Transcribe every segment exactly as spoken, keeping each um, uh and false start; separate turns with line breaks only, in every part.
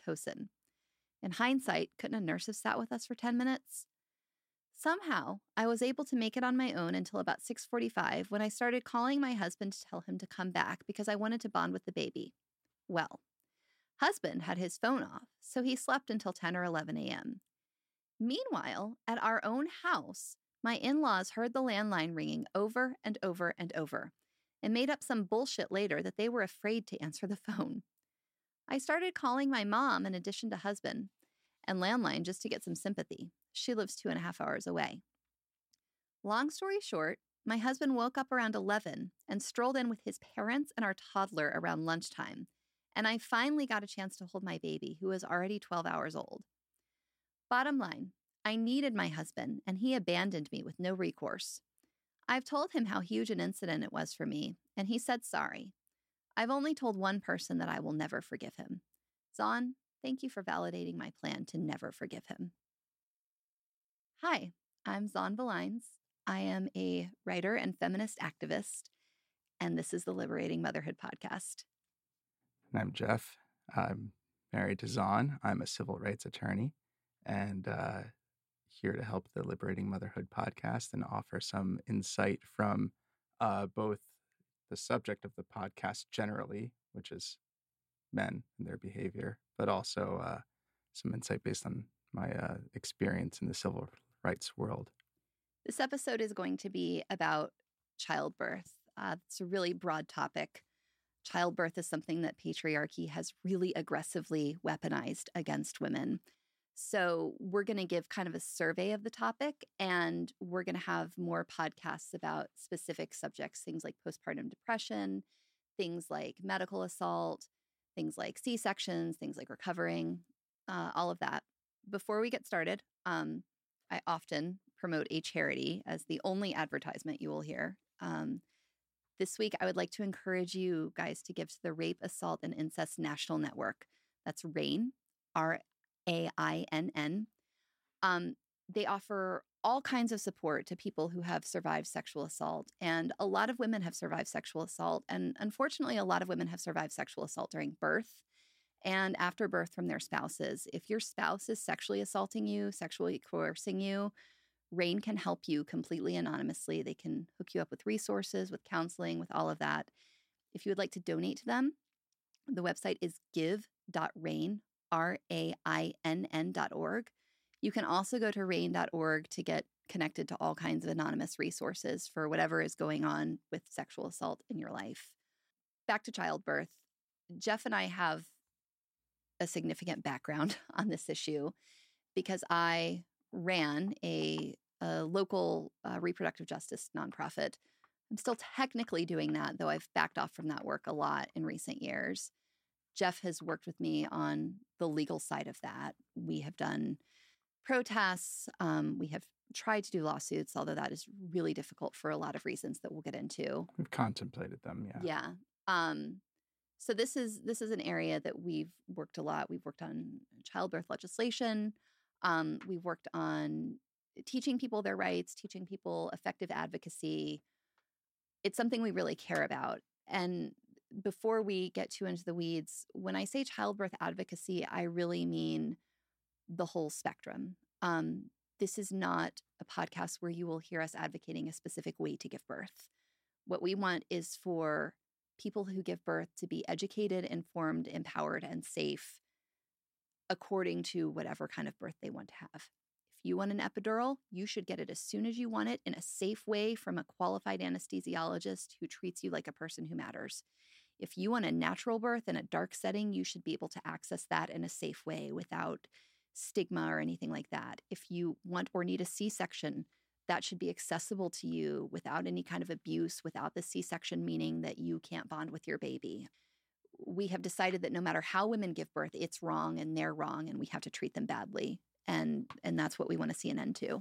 Pitocin. In hindsight, couldn't a nurse have sat with us for ten minutes? Somehow, I was able to make it on my own until about six forty-five when I started calling my husband to tell him to come back because I wanted to bond with the baby. Well, husband had his phone off, so he slept until ten or eleven a.m. Meanwhile, at our own house, my in-laws heard the landline ringing over and over and over and made up some bullshit later that they were afraid to answer the phone. I started calling my mom in addition to husband and landline just to get some sympathy. She lives two and a half hours away. Long story short, my husband woke up around eleven and strolled in with his parents and our toddler around lunchtime, and I finally got a chance to hold my baby, who was already twelve hours old. Bottom line, I needed my husband, and he abandoned me with no recourse. I've told him how huge an incident it was for me, and he said sorry. I've only told one person that I will never forgive him. Zon, thank you for validating my plan to never forgive him. Hi, I'm Zon Valines. I am a writer and feminist activist, and this is the Liberating Motherhood podcast.
And I'm Jeff. I'm married to Zon. I'm a civil rights attorney and uh, here to help the Liberating Motherhood podcast and offer some insight from uh, both the subject of the podcast generally, which is men and their behavior, but also uh, some insight based on my uh, experience in the civil rights world.
This episode is going to be about childbirth. Uh, it's a really broad topic. Childbirth is something that patriarchy has really aggressively weaponized against women. So we're going to give kind of a survey of the topic, and we're going to have more podcasts about specific subjects, things like postpartum depression, things like medical assault, things like C-sections, things like recovering, uh, all of that. Before we get started, um, I often promote a charity as the only advertisement you will hear. Um, this week, I would like to encourage you guys to give to the Rape, Assault, and Incest National Network. That's RAINN, R A I N N. Um, they offer all kinds of support to people who have survived sexual assault. And a lot of women have survived sexual assault. And unfortunately, a lot of women have survived sexual assault during birth and after birth from their spouses. If your spouse is sexually assaulting you, sexually coercing you, RAINN can help you completely anonymously. They can hook you up with resources, with counseling, with all of that. If you would like to donate to them, the website is give dot rainn, R A I N N dot org. You can also go to rainn dot org to get connected to all kinds of anonymous resources for whatever is going on with sexual assault in your life. Back to childbirth. Jeff and I have a significant background on this issue because I ran a, a local uh, reproductive justice nonprofit. I'm still technically doing that, though I've backed off from that work a lot in recent years. Jeff has worked with me on the legal side of that. We have done protests. Um, we have tried to do lawsuits, although that is really difficult for a lot of reasons that we'll get into.
We've contemplated them, yeah.
Yeah. Um, so this is this is an area that we've worked a lot. We've worked on childbirth legislation. Um, we've worked on teaching people their rights, teaching people effective advocacy. It's something we really care about. And before we get too into the weeds, when I say childbirth advocacy, I really mean the whole spectrum. Um, this is not a podcast where you will hear us advocating a specific way to give birth. What we want is for people who give birth to be educated, informed, empowered, and safe according to whatever kind of birth they want to have. If you want an epidural, you should get it as soon as you want it in a safe way from a qualified anesthesiologist who treats you like a person who matters. If you want a natural birth in a dark setting, you should be able to access that in a safe way without stigma or anything like that. If you want or need a C-section, that should be accessible to you without any kind of abuse, without the C-section meaning that you can't bond with your baby. We have decided that no matter how women give birth, it's wrong and they're wrong and we have to treat them badly. And, and that's what we want to see an end to.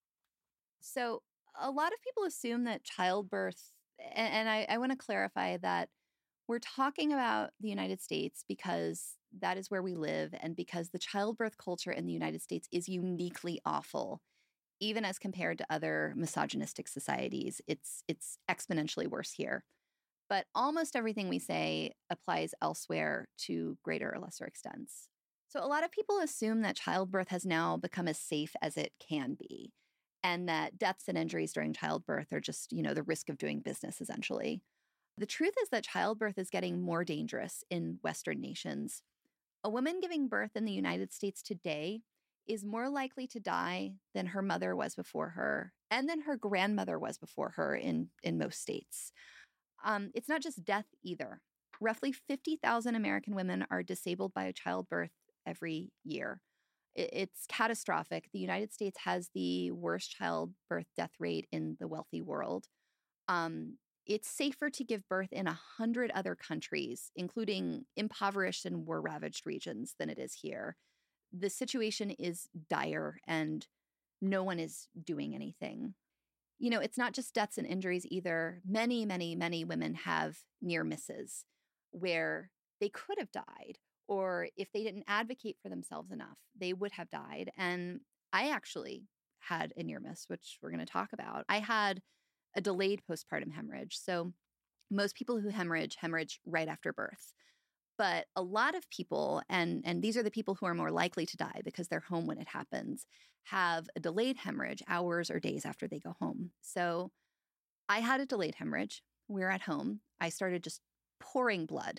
So a lot of people assume that childbirth, and, and I, I want to clarify that we're talking about the United States because that is where we live and because the childbirth culture in the United States is uniquely awful. Even as compared to other misogynistic societies, it's it's exponentially worse here. But almost everything we say applies elsewhere to greater or lesser extents. So a lot of people assume that childbirth has now become as safe as it can be, and that deaths and injuries during childbirth are just, you know, the risk of doing business, essentially. The truth is that childbirth is getting more dangerous in Western nations. A woman giving birth in the United States today is more likely to die than her mother was before her and than her grandmother was before her in, in most states. Um, it's not just death either. Roughly fifty thousand American women are disabled by a childbirth every year. It's catastrophic. The United States has the worst childbirth death rate in the wealthy world. Um, it's safer to give birth in a hundred other countries, including impoverished and war-ravaged regions, than it is here. The situation is dire, and no one is doing anything. You know, it's not just deaths and injuries either. Many, many, many women have near misses where they could have died, or if they didn't advocate for themselves enough, they would have died. And I actually had a near miss, which we're going to talk about. I had a delayed postpartum hemorrhage. So most people who hemorrhage, hemorrhage right after birth. But a lot of people, and, and these are the people who are more likely to die because they're home when it happens, have a delayed hemorrhage hours or days after they go home. So I had a delayed hemorrhage. We were at home. I started just pouring blood.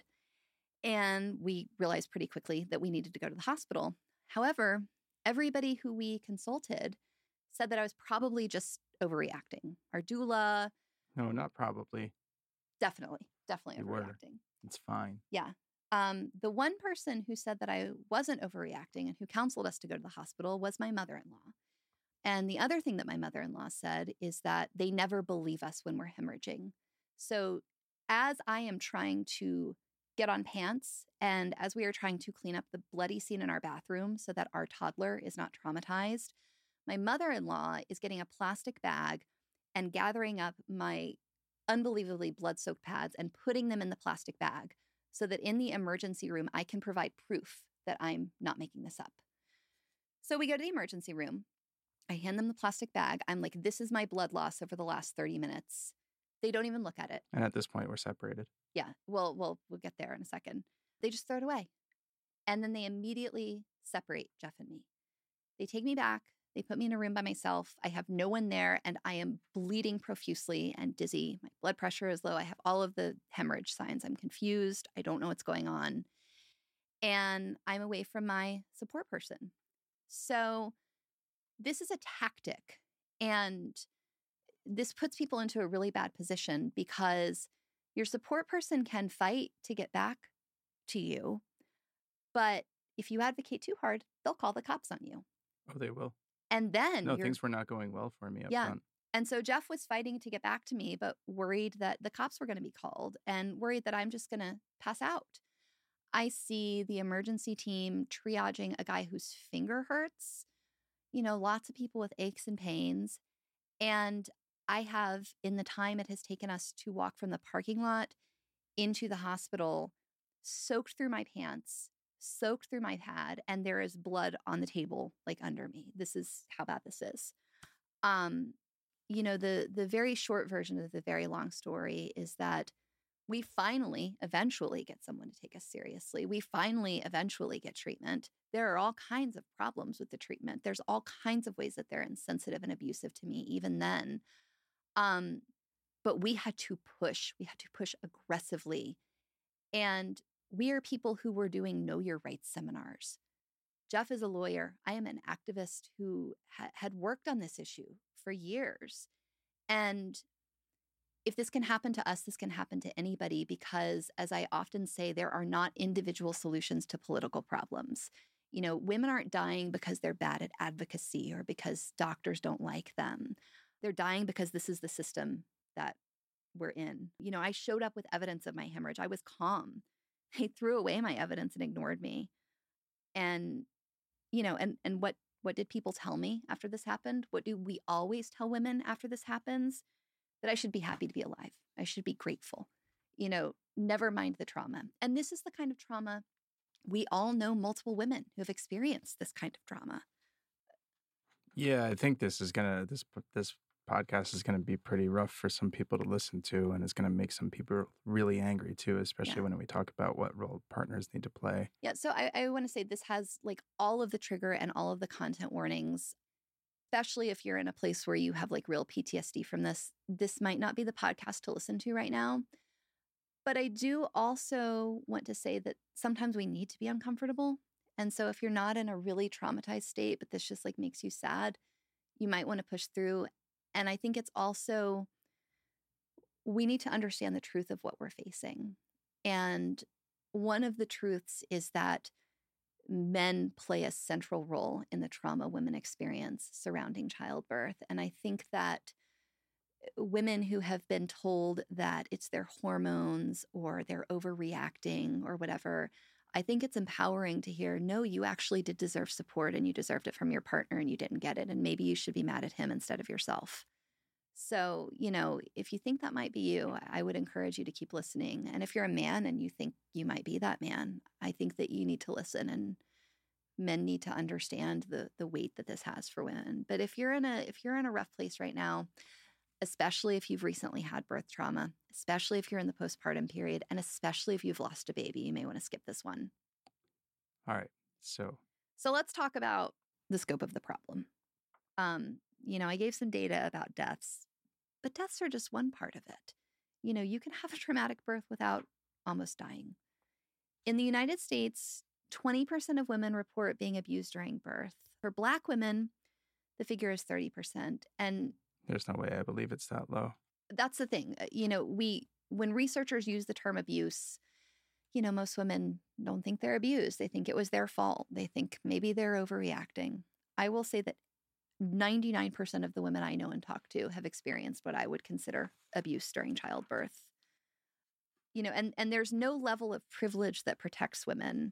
And we realized pretty quickly that we needed to go to the hospital. However, everybody who we consulted said that I was probably just overreacting. Our doula.
No, not probably.
Definitely, definitely
You
overreacting.
were. It's fine.
Yeah. Um, the one person who said that I wasn't overreacting and who counseled us to go to the hospital was my mother-in-law. And the other thing that my mother-in-law said is that they never believe us when we're hemorrhaging. So as I am trying to get on pants and as we are trying to clean up the bloody scene in our bathroom so that our toddler is not traumatized, my mother-in-law is getting a plastic bag and gathering up my unbelievably blood-soaked pads and putting them in the plastic bag so that in the emergency room, I can provide proof that I'm not making this up. So we go to the emergency room. I hand them the plastic bag. I'm like, this is my blood loss over the last thirty minutes. They don't even look at it.
And at this point, we're separated.
Yeah, well, we'll, we'll get there in a second. They just throw it away. And then they immediately separate Jeff and me. They take me back. They put me in a room by myself. I have no one there, and I am bleeding profusely and dizzy. My blood pressure is low. I have all of the hemorrhage signs. I'm confused. I don't know what's going on. And I'm away from my support person. So this is a tactic. And this puts people into a really bad position because your support person can fight to get back to you. But if you advocate too hard, they'll call the cops on you.
Oh, they will.
And then
no, things were not going well for me up
yeah.
front.
And so Jeff was fighting to get back to me, but worried that the cops were going to be called and worried that I'm just going to pass out. I see the emergency team triaging a guy whose finger hurts, you know, lots of people with aches and pains. And I have, in the time it has taken us to walk from the parking lot into the hospital, soaked through my pants, soaked through my pad, and there is blood on the table, like under me. This is how bad this is. Um, you know, the the very short version of the very long story is that we finally, eventually get someone to take us seriously. We finally, eventually get treatment. There are all kinds of problems with the treatment. There's all kinds of ways that they're insensitive and abusive to me, even then. Um, but we had to push. We had to push aggressively. And we are people who were doing Know Your Rights seminars. Jeff is a lawyer. I am an activist who ha- had worked on this issue for years. And if this can happen to us, this can happen to anybody because, as I often say, there are not individual solutions to political problems. You know, women aren't dying because they're bad at advocacy or because doctors don't like them. They're dying because this is the system that we're in. You know, I showed up with evidence of my hemorrhage. I was calm. They threw away my evidence and ignored me. And, you know, and and what what did people tell me after this happened? What do we always tell women after this happens? That I should be happy to be alive. I should be grateful. You know, never mind the trauma. And this is the kind of trauma we all know multiple women who have experienced this kind of trauma.
Yeah, I think this is gonna this this podcast is going to be pretty rough for some people to listen to, and it's going to make some people really angry too, especially
Yeah.
when we talk about what role partners need to play.
Yeah. So I, I want to say this has like all of the trigger and all of the content warnings, especially if you're in a place where you have like real P T S D from this. This might not be the podcast to listen to right now. But I do also want to say that sometimes we need to be uncomfortable. And so if you're not in a really traumatized state, but this just like makes you sad, you might want to push through. And I think it's also, we need to understand the truth of what we're facing. And one of the truths is that men play a central role in the trauma women experience surrounding childbirth. And I think that women who have been told that it's their hormones or they're overreacting or whatever, I think it's empowering to hear, no, you actually did deserve support and you deserved it from your partner and you didn't get it. And maybe you should be mad at him instead of yourself. So, you know, if you think that might be you, I would encourage you to keep listening. And if you're a man and you think you might be that man, I think that you need to listen, and men need to understand the the weight that this has for women. But if you're in a if you're in a rough place right now, especially if you've recently had birth trauma, especially if you're in the postpartum period, and especially if you've lost a baby, you may want to skip this one.
All right. So,
so let's talk about the scope of the problem. Um, you know, I gave some data about deaths, but deaths are just one part of it. You know, you can have a traumatic birth without almost dying. In the United States, twenty percent of women report being abused during birth. For Black women, the figure is thirty percent. And
there's no way I believe it's that low.
That's the thing. You know, we when researchers use the term abuse, you know, most women don't think they're abused. They think it was their fault. They think maybe they're overreacting. I will say that ninety-nine percent of the women I know and talk to have experienced what I would consider abuse during childbirth. You know, and, and there's no level of privilege that protects women.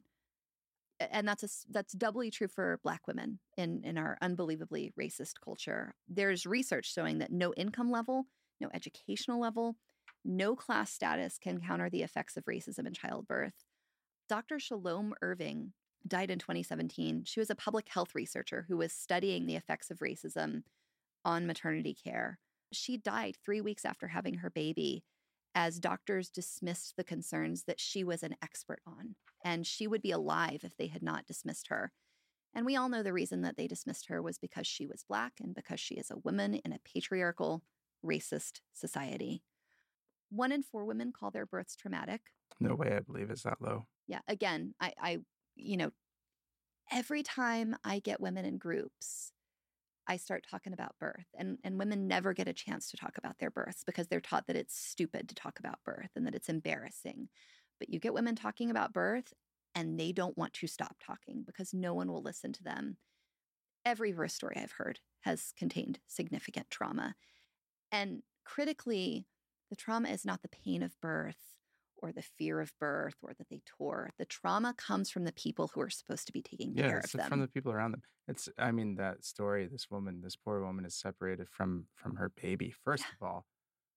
And that's a, that's doubly true for Black women in, in our unbelievably racist culture. There's research showing that no income level, no educational level, no class status can counter the effects of racism in childbirth. Doctor Shalom Irving died in twenty seventeen. She was a public health researcher who was studying the effects of racism on maternity care. She died three weeks after having her baby, as doctors dismissed the concerns that she was an expert on. And she would be alive if they had not dismissed her. And we all know the reason that they dismissed her was because she was Black and because she is a woman in a patriarchal, racist society. One in four women call their births traumatic.
No way I believe it's that low.
Yeah. Again, I, I, you know, every time I get women in groups, I start talking about birth, and, and women never get a chance to talk about their births because they're taught that it's stupid to talk about birth and that it's embarrassing. But you get women talking about birth and they don't want to stop talking because no one will listen to them. Every birth story I've heard has contained significant trauma. And critically, the trauma is not the pain of birth or the fear of birth or that they tore. The trauma comes from the people who are supposed to be taking
yeah,
care
it's
of them.
from the people around them. It's, I mean, that story, this woman, this poor woman is separated from from her baby. First
Yeah.
of all,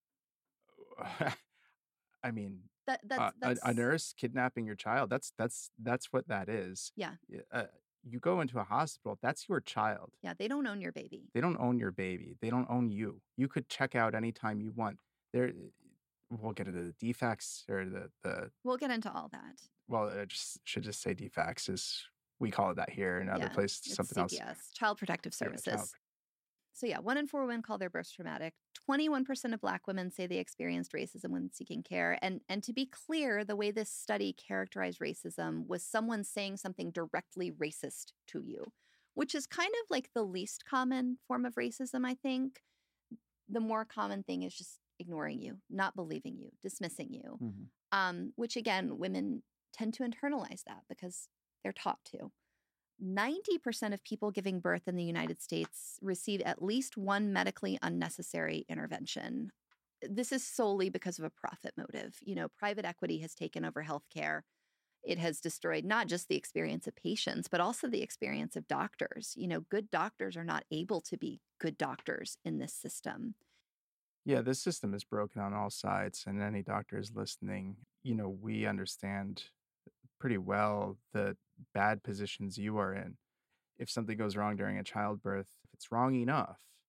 I mean,
That, that's,
uh,
that's,
a, a nurse kidnapping your child, that's that's that's what that is.
Yeah.
Uh, you go into a hospital, that's your child.
Yeah, they don't own your baby.
They don't own your baby. They don't own you. You could check out anytime you want. There, we'll get into the defects or the the.
We'll get into all that.
Well, I just should just say defects, is we call it that here in other
Yeah,
places.
it's
Something
C P S,
else.
Child Protective
Yeah,
Services.
child-
So yeah, one in four women call their births traumatic. twenty-one percent of Black women say they experienced racism when seeking care. And, and to be clear, the way this study characterized racism was someone saying something directly racist to you, which is kind of like the least common form of racism, I think. The more common thing is just ignoring you, not believing you, dismissing you,
Mhm.
um, which again, women tend to internalize that because they're taught to. ninety percent of people giving birth in the United States receive at least one medically unnecessary intervention. This is solely because of a profit motive. You know, private equity has taken over healthcare. It has destroyed not just the experience of patients, but also the experience of doctors. You know, good doctors are not able to be good doctors in this system.
Yeah, this system is broken on all sides, and any doctors listening, you know, we understand pretty well the bad positions you are in. If something goes wrong during a childbirth, if it's wrong enough,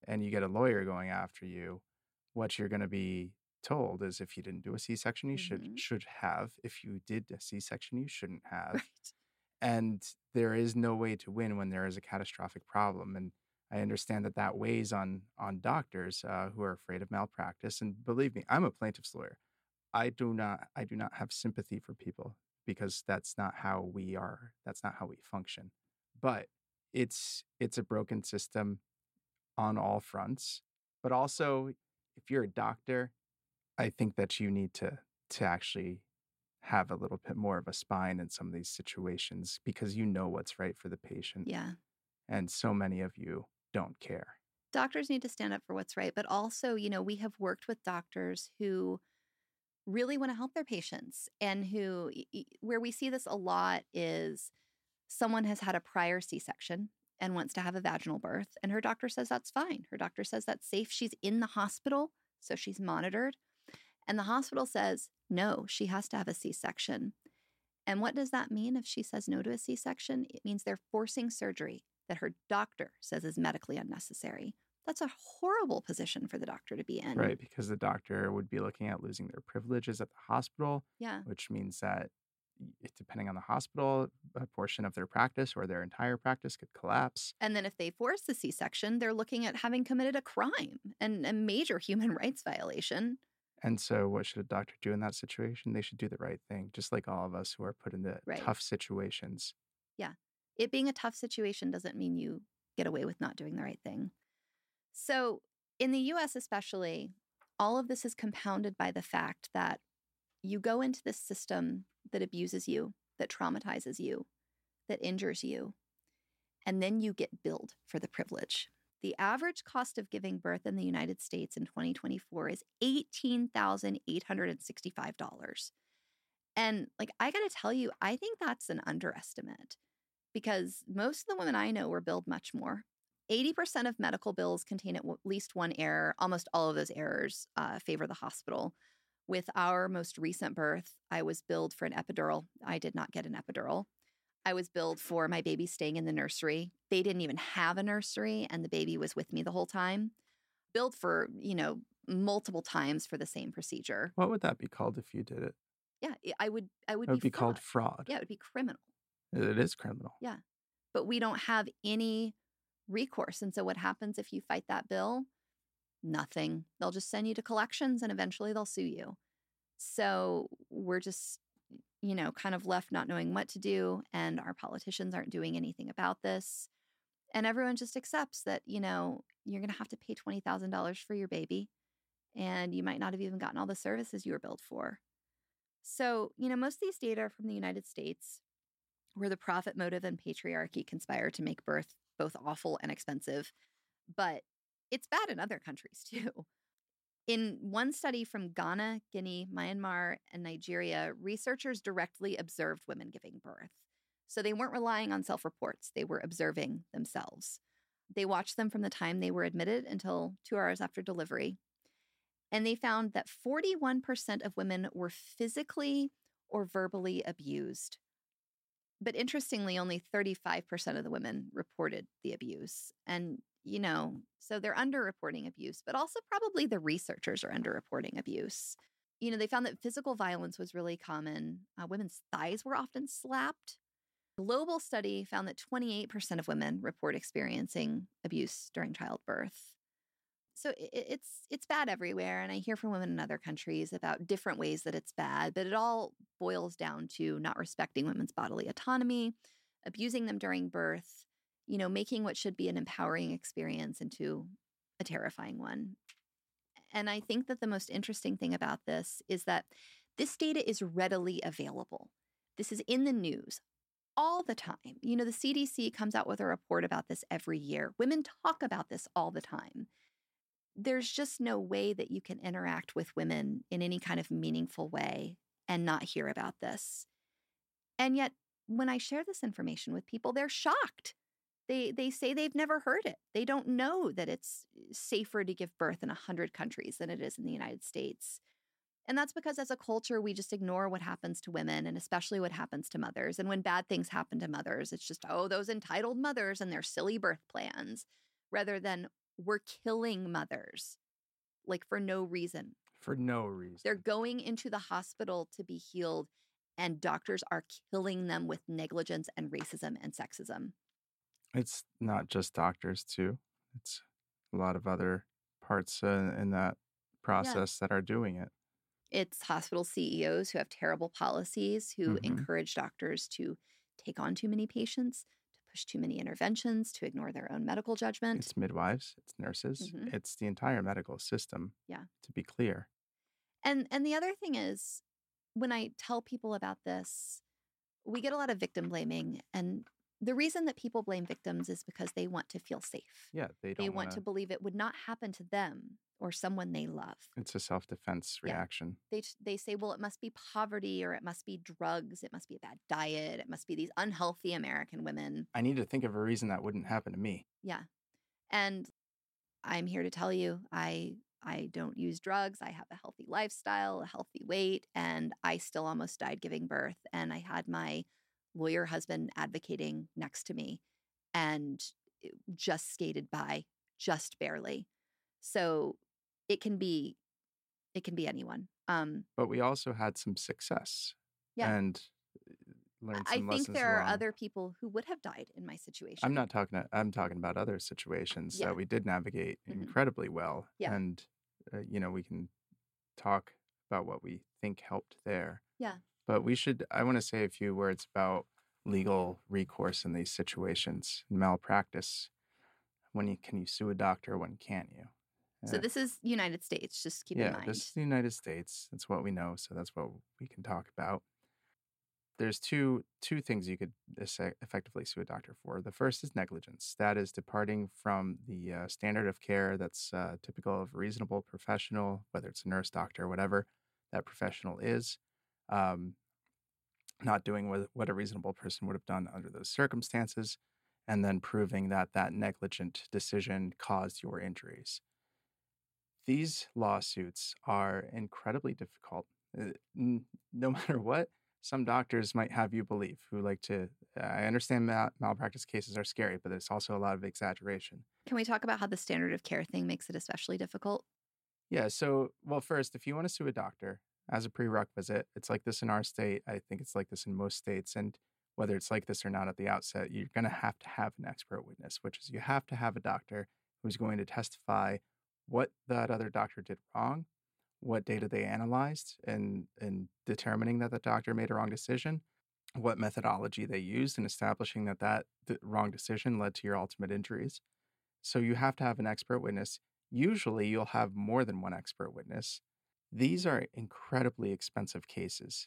and you get a lawyer going after you, what you're going to be told is if you didn't do a C-section, you should
Mhm.
should have. If you did a C-section, you shouldn't have.
Right.
And there is no way to win when there is a catastrophic problem. And I understand that that weighs on on doctors uh, who are afraid of malpractice. And believe me, I'm a plaintiff's lawyer. I do not I do not have sympathy for people because that's not how we are. That's not how we function. But it's it's a broken system on all fronts. But also, if you're a doctor, I think that you need to to actually have a little bit more of a spine in some of these situations because you know what's right for the patient.
Yeah.
And so many of you don't care.
Doctors need to stand up for what's right. But also, you know, we have worked with doctors who really want to help their patients and who, y- y- where we see this a lot is someone has had a prior C section and wants to have a vaginal birth, and her doctor says that's fine. Her doctor says that's safe. She's in the hospital, so she's monitored. And the hospital says, no, she has to have a C section. And what does that mean if she says no to a C section? It means they're forcing surgery that her doctor says is medically unnecessary. That's a horrible position for the doctor to be in.
Right, because the doctor would be looking at losing their privileges at the hospital,
Yeah.
which means that y- depending on the hospital, a portion of their practice or their entire practice could collapse.
And then if they force the C section, they're looking at having committed a crime and a major human rights violation.
And so, what should a doctor do in that situation? They should do the right thing, just like all of us who are put into
Right.
tough situations.
Yeah. It being a tough situation doesn't mean you get away with not doing the right thing. So, in the U S especially, all of this is compounded by the fact that you go into this system that abuses you, that traumatizes you, that injures you, and then you get billed for the privilege. The average cost of giving birth in the United States in twenty twenty-four is eighteen thousand eight hundred sixty-five dollars. And like, I got to tell you, I think that's an underestimate because most of the women I know were billed much more. eighty percent of medical bills contain at least one error. Almost all of those errors uh, favor the hospital. With our most recent birth, I was billed for an epidural. I did not get an epidural. I was billed for my baby staying in the nursery. They didn't even have a nursery, and the baby was with me the whole time. Billed for, you know, multiple times for the same procedure.
What would that be called if you did it?
Yeah, I would I would
It would
be
be called
fraud.
fraud.
Yeah, it would be criminal.
It is criminal.
Yeah. But we don't have any recourse. And so what happens if you fight that bill? Nothing. They'll just send you to collections and eventually they'll sue you. So we're just, you know, kind of left not knowing what to do. And our politicians aren't doing anything about this. And everyone just accepts that, you know, you're going to have to pay twenty thousand dollars for your baby. And you might not have even gotten all the services you were billed for. So, you know, most of these data are from the United States, where the profit motive and patriarchy conspire to make birth both awful and expensive. But it's bad in other countries too. In one study from Ghana, Guinea, Myanmar, and Nigeria, researchers directly observed women giving birth. So they weren't relying on self-reports. They were observing themselves. They watched them from the time they were admitted until two hours after delivery. And they found that forty-one percent of women were physically or verbally abused. But interestingly, only thirty-five percent of the women reported the abuse. And, you know, so they're underreporting abuse, but also probably the researchers are underreporting abuse. You know, they found that physical violence was really common. Uh, women's thighs were often slapped. A global study found that twenty-eight percent of women report experiencing abuse during childbirth. So it, it's it's bad everywhere. And I hear from women in other countries about different ways that it's bad, but it all boils down to not respecting women's bodily autonomy, abusing them during birth, you know, making what should be an empowering experience into a terrifying one. And I think that the most interesting thing about this is that this data is readily available. This is in the news all the time. You know, the C D C comes out with a report about this every year. Women talk about this all the time. There's just no way that you can interact with women in any kind of meaningful way and not hear about this. And yet, when I share this information with people, they're shocked. They they say they've never heard it. They don't know that it's safer to give birth in one hundred countries than it is in the United States. And that's because as a culture, we just ignore what happens to women and especially what happens to mothers. And when bad things happen to mothers, it's just, oh, those entitled mothers and their silly birth plans, rather than were killing mothers, like for no reason.
For no reason.
They're going into the hospital to be healed, and doctors are killing them with negligence and racism and sexism.
It's not just doctors, too. It's a lot of other parts uh, in that process yeah. that are doing it.
It's hospital C E Os who have terrible policies, who mm-hmm. encourage doctors to take on too many patients, to push too many interventions, to ignore their own medical judgment.
It's midwives, it's nurses, mm-hmm. it's the entire medical system,
yeah.
to be clear.
And and the other thing is, when I tell people about this, we get a lot of victim blaming. And the reason that people blame victims is because they want to feel safe.
Yeah, they don't
They
wanna...
want to believe it would not happen to them or someone they love.
It's a self-defense reaction.
Yeah. They they say, well, it must be poverty, or it must be drugs, it must be a bad diet, it must be these unhealthy American women.
I need to think of a reason that wouldn't happen to me.
Yeah. And I'm here to tell you, I I don't use drugs. I have a healthy lifestyle, a healthy weight, and I still almost died giving birth. And I had my lawyer husband advocating next to me and just skated by, just barely. So it can be, it can be anyone. Um,
but we also had some success.
Yeah.
And learned some
I think there
along.
are other people who would have died in my situation.
I'm not talking, I'm talking about other situations yeah. that we did navigate mm-hmm. incredibly well.
Yeah.
And, uh, you know, we can talk about what we think helped there.
Yeah.
But we should, I want to say a few words about legal recourse in these situations, malpractice. When you, can you sue a doctor? When can't you?
So this is United States, just keep
yeah,
in mind.
Yeah, this is the United States. That's what we know, so that's what we can talk about. There's two two things you could effectively sue a doctor for. The first is negligence. That is departing from the uh, standard of care that's uh, typical of a reasonable professional, whether it's a nurse, doctor, whatever that professional is, um, not doing what, what a reasonable person would have done under those circumstances, and then proving that that negligent decision caused your injuries. These lawsuits are incredibly difficult. Uh, n- no matter what some doctors might have you believe, who like to, uh, I understand mal- malpractice cases are scary, but there's also a lot of exaggeration.
Can we talk about how the standard of care thing makes it especially difficult?
Yeah, so, well, first, if you want to sue a doctor as a prerequisite, it's like this in our state. I think it's like this in most states. And whether it's like this or not at the outset, you're going to have to have an expert witness, which is you have to have a doctor who's going to testify what that other doctor did wrong, what data they analyzed in, in determining that the doctor made a wrong decision, what methodology they used in establishing that that the wrong decision led to your ultimate injuries. So you have to have an expert witness. Usually you'll have more than one expert witness. These are incredibly expensive cases.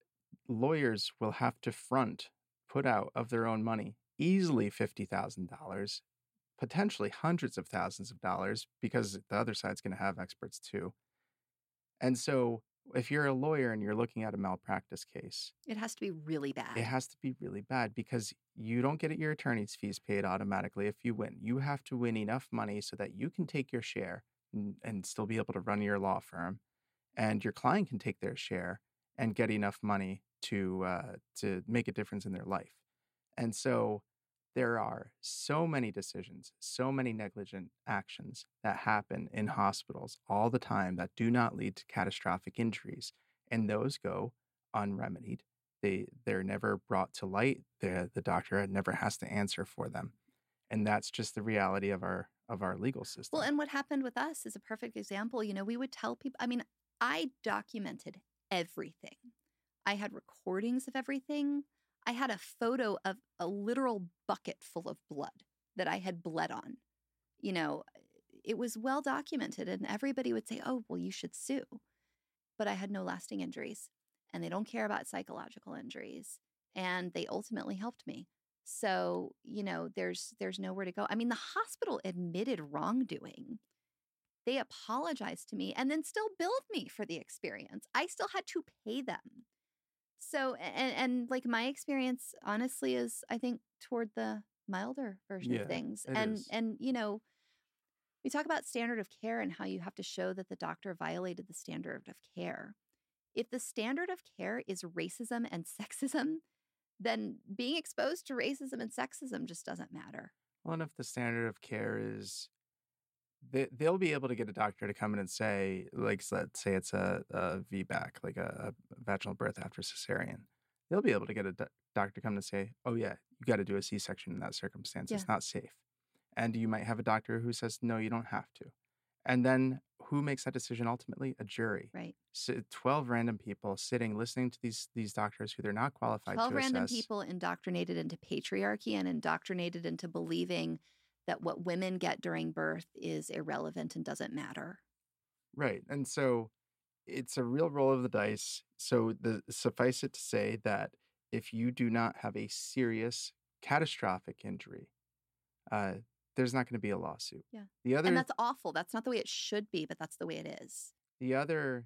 Lawyers will have to front, put out of their own money, easily fifty thousand dollars, potentially hundreds of thousands of dollars, because the other side's going to have experts too. And so if you're a lawyer and you're looking at a malpractice case,
it has to be really bad.
It has to be really bad because you don't get your attorney's fees paid automatically if you win. You have to win enough money so that you can take your share and, and still be able to run your law firm, and your client can take their share and get enough money to uh, to make a difference in their life. And so there are so many decisions, so many negligent actions that happen in hospitals all the time that do not lead to catastrophic injuries. And those go unremedied. They, they're never brought to light. The, the doctor never has to answer for them. And that's just the reality of our of our legal system.
Well, and what happened with us is a perfect example. You know, we would tell people, I mean, I documented everything. I had recordings of everything. I had a photo of a literal bucket full of blood that I had bled on. You know, it was well documented, and everybody would say, oh, well, you should sue. But I had no lasting injuries, and they don't care about psychological injuries, and they ultimately helped me. So, you know, there's there's nowhere to go. I mean, the hospital admitted wrongdoing. They apologized to me and then still billed me for the experience. I still had to pay them. So, and, and like my experience, honestly, is I think toward the milder version
Yeah,
of things.
it
And,
is.
and, you know, we talk about standard of care and how you have to show that the doctor violated the standard of care. If the standard of care is racism and sexism, then being exposed to racism and sexism just doesn't matter.
Well, and if the standard of care is they, they'll be able to get a doctor to come in and say, like, s- let's say it's a, a V BAC, like a, a vaginal birth after cesarean. They'll be able to get a do- doctor to come and say, oh, yeah, you got to do a C section in that circumstance.
Yeah.
It's not safe. And you might have a doctor who says, no, you don't have to. And then who makes that decision ultimately? A jury.
Right.
So twelve random people sitting, listening to these these doctors who they're not qualified
twelve
to
random
assess.
people indoctrinated into patriarchy and indoctrinated into believing that what women get during birth is irrelevant and doesn't matter.
Right. And so it's a real roll of the dice. So the suffice it to say that if you do not have a serious catastrophic injury, uh, there's not going to be a lawsuit.
Yeah.
The other
And that's awful. That's not the way it should be, but that's the way it is.
the other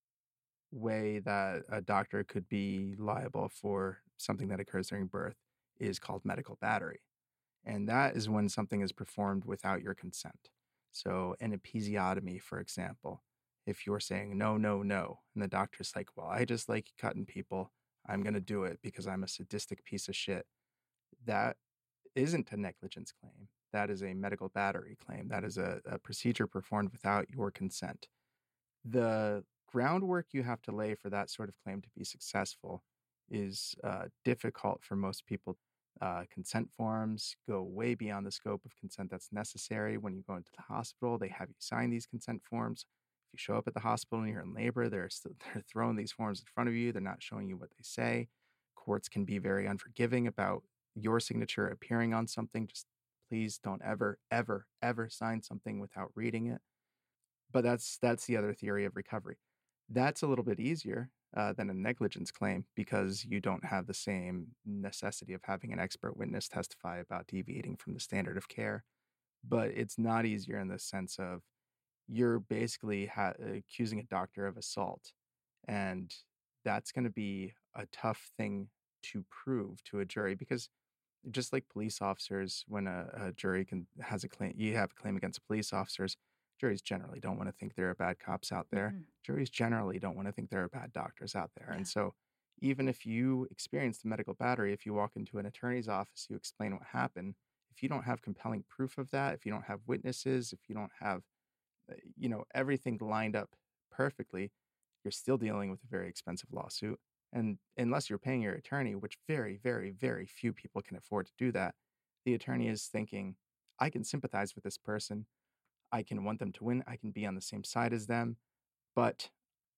way that a doctor could be liable for something that occurs during birth is called medical battery. And that is when something is performed without your consent. So an episiotomy, for example, if you're saying no, no, no, and the doctor's like, well, I just like cutting people, I'm going to do it because I'm a sadistic piece of shit. That isn't a negligence claim. That is a medical battery claim. That is a, a procedure performed without your consent. The groundwork you have to lay for that sort of claim to be successful is uh, difficult for most people. Uh, consent forms go way beyond the scope of consent that's necessary. When you go into the hospital, they have you sign these consent forms. If you show up at the hospital and you're in labor, they're still, they're throwing these forms in front of you. They're not showing you what they say. Courts can be very unforgiving about your signature appearing on something. Just please don't ever, ever, ever sign something without reading it. But that's that's the other theory of recovery. That's a little bit easier uh, than a negligence claim because you don't have the same necessity of having an expert witness testify about deviating from the standard of care. But it's not easier in the sense of you're basically ha- accusing a doctor of assault. And that's going to be a tough thing to prove to a jury because just like police officers, when a, a jury can has a claim, you have a claim against police officers. Juries generally don't want to think there are bad cops out there.
Mhm.
Juries generally don't want to think there are bad doctors out there.
Yeah.
And so, even if you experience the medical battery, if you walk into an attorney's office, you explain what happened. If you don't have compelling proof of that, if you don't have witnesses, if you don't have, uh, you know, everything lined up perfectly, you're still dealing with a very expensive lawsuit. And unless you're paying your attorney, which very, very, very few people can afford to do that, the attorney is thinking, I can sympathize with this person. I can want them to win. I can be on the same side as them. But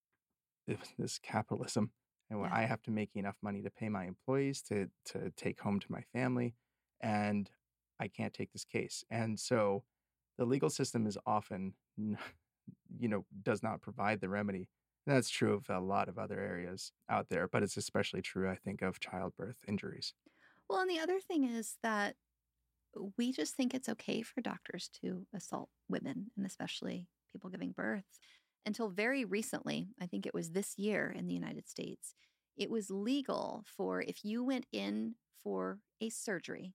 this capitalism, and
Yeah.
I have to make enough money to pay my employees to to take home to my family, and I can't take this case. And so the legal system is often, you know, does not provide the remedy. And that's true of a lot of other areas out there, but it's especially true, I think, of childbirth injuries.
Well, and the other thing is that we just think it's okay for doctors to assault women and especially people giving birth. Until very recently, I think it was this year in the United States, it was legal for if you went in for a surgery,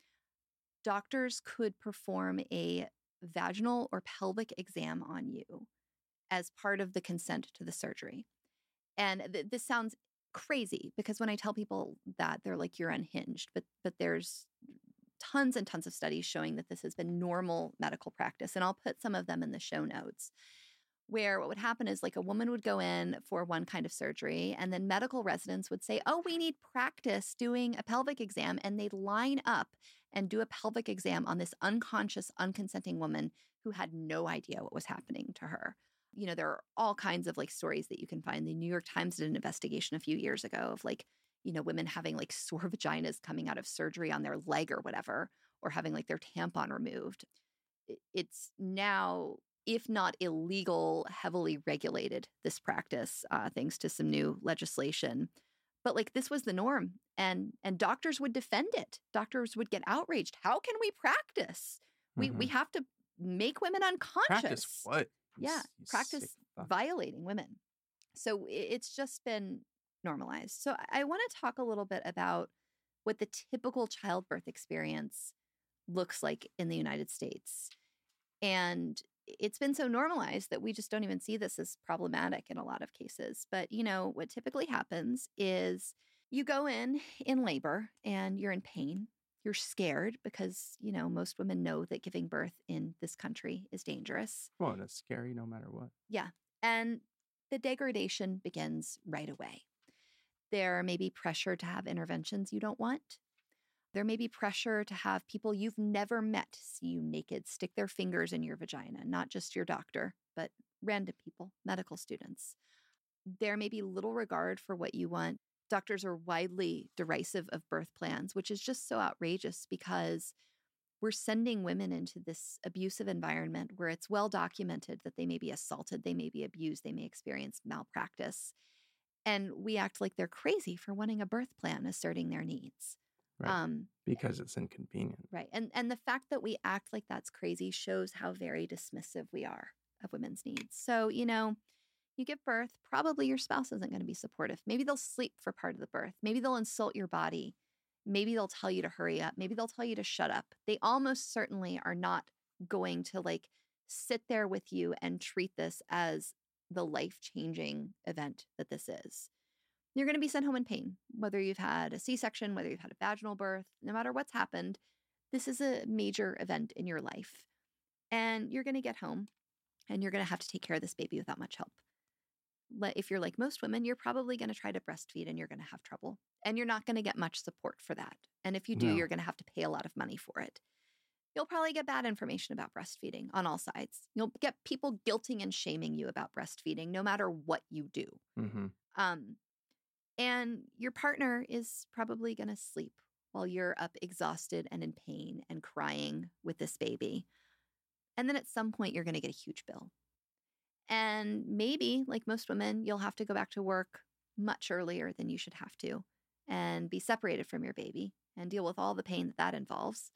doctors could perform a vaginal or pelvic exam on you as part of the consent to the surgery. And th- this sounds crazy because when I tell people that, they're like, you're unhinged. But but there's tons and tons of studies showing that this has been normal medical practice. And I'll put some of them in the show notes, where what would happen is like a woman would go in for one kind of surgery and then medical residents would say, oh, we need practice doing a pelvic exam. And they'd line up and do a pelvic exam on this unconscious, unconsenting woman who had no idea what was happening to her. You know, there are all kinds of like stories that you can find. The New York Times did an investigation a few years ago of like, you know, women having like sore vaginas coming out of surgery on their leg or whatever, or having like their tampon removed. It's now, if not illegal, heavily regulated, this practice, uh, thanks to some new legislation. But like this was the norm, and and doctors would defend it. Doctors would get outraged. How can we practice? We
Mhm.
we have to make women unconscious.
Practice what? You
Yeah,
s- you
practice
sick fuck.
violating women. So i- it's just been normalized. So I, I want to talk a little bit about what the typical childbirth experience looks like in the United States. And it's been so normalized that we just don't even see this as problematic in a lot of cases. But, you know, what typically happens is you go in in labor and you're in pain. You're scared because, you know, most women know that giving birth in this country is dangerous.
Well, and it's scary no matter what.
Yeah. And the degradation begins right away. There may be pressure to have interventions you don't want. There may be pressure to have people you've never met see you naked, stick their fingers in your vagina, not just your doctor, but random people, medical students. There may be little regard for what you want. Doctors are widely derisive of birth plans, which is just so outrageous because we're sending women into this abusive environment where it's well documented that they may be assaulted, they may be abused, they may experience malpractice. And we act like they're crazy for wanting a birth plan, asserting their needs.
Right.
Um,
because it's inconvenient.
right. And and the fact that we act like that's crazy shows how very dismissive we are of women's needs. So, you know, you give birth, probably your spouse isn't going to be supportive. Maybe they'll sleep for part of the birth. Maybe they'll insult your body. Maybe they'll tell you to hurry up. Maybe they'll tell you to shut up. They almost certainly are not going to like sit there with you and treat this as the life-changing event that this is. You're going to be sent home in pain, whether you've had a C-section, whether you've had a vaginal birth, no matter what's happened. This is a major event in your life. And you're going to get home and you're going to have to take care of this baby without much help. If you're like most women, you're probably going to try to breastfeed and you're going to have trouble. And you're not going to get much support for that. And if you do,
No.
you're going to have to pay a lot of money for it. You'll probably get bad information about breastfeeding on all sides. You'll get people guilting and shaming you about breastfeeding, no matter what you do.
Mm-hmm.
Um, and your partner is probably going to sleep while you're up exhausted and in pain and crying with this baby. And then at some point, you're going to get a huge bill. And maybe, like most women, you'll have to go back to work much earlier than you should have to and be separated from your baby and deal with all the pain that that involves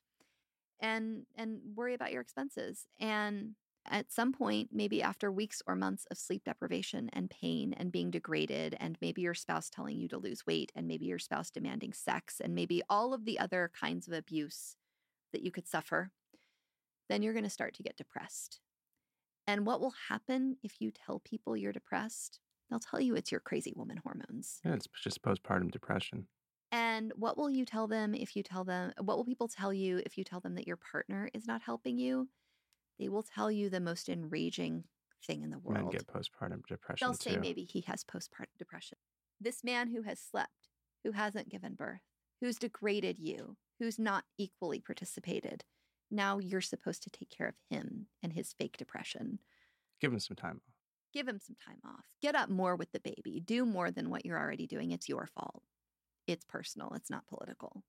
and and worry about your expenses. And at some point, maybe after weeks or months of sleep deprivation and pain and being degraded, and maybe your spouse telling you to lose weight, and maybe your spouse demanding sex, and maybe all of the other kinds of abuse that you could suffer, then you're going to start to get depressed. And what will happen if you tell people you're depressed? They'll tell you it's your crazy woman hormones.
Yeah, it's just postpartum depression.
And what will you tell them if you tell them, what will people tell you if you tell them that your partner is not helping you? They will tell you the most enraging thing in the world.
Men get postpartum depression
They'll
too.
say maybe he has postpartum depression. This man who has slept, who hasn't given birth, who's degraded you, who's not equally participated. Now you're supposed to take care of him and his fake depression.
Give him some time off.
Give him some time off. Get up more with the baby. Do more than what you're already doing. It's your fault. It's personal. It's not political.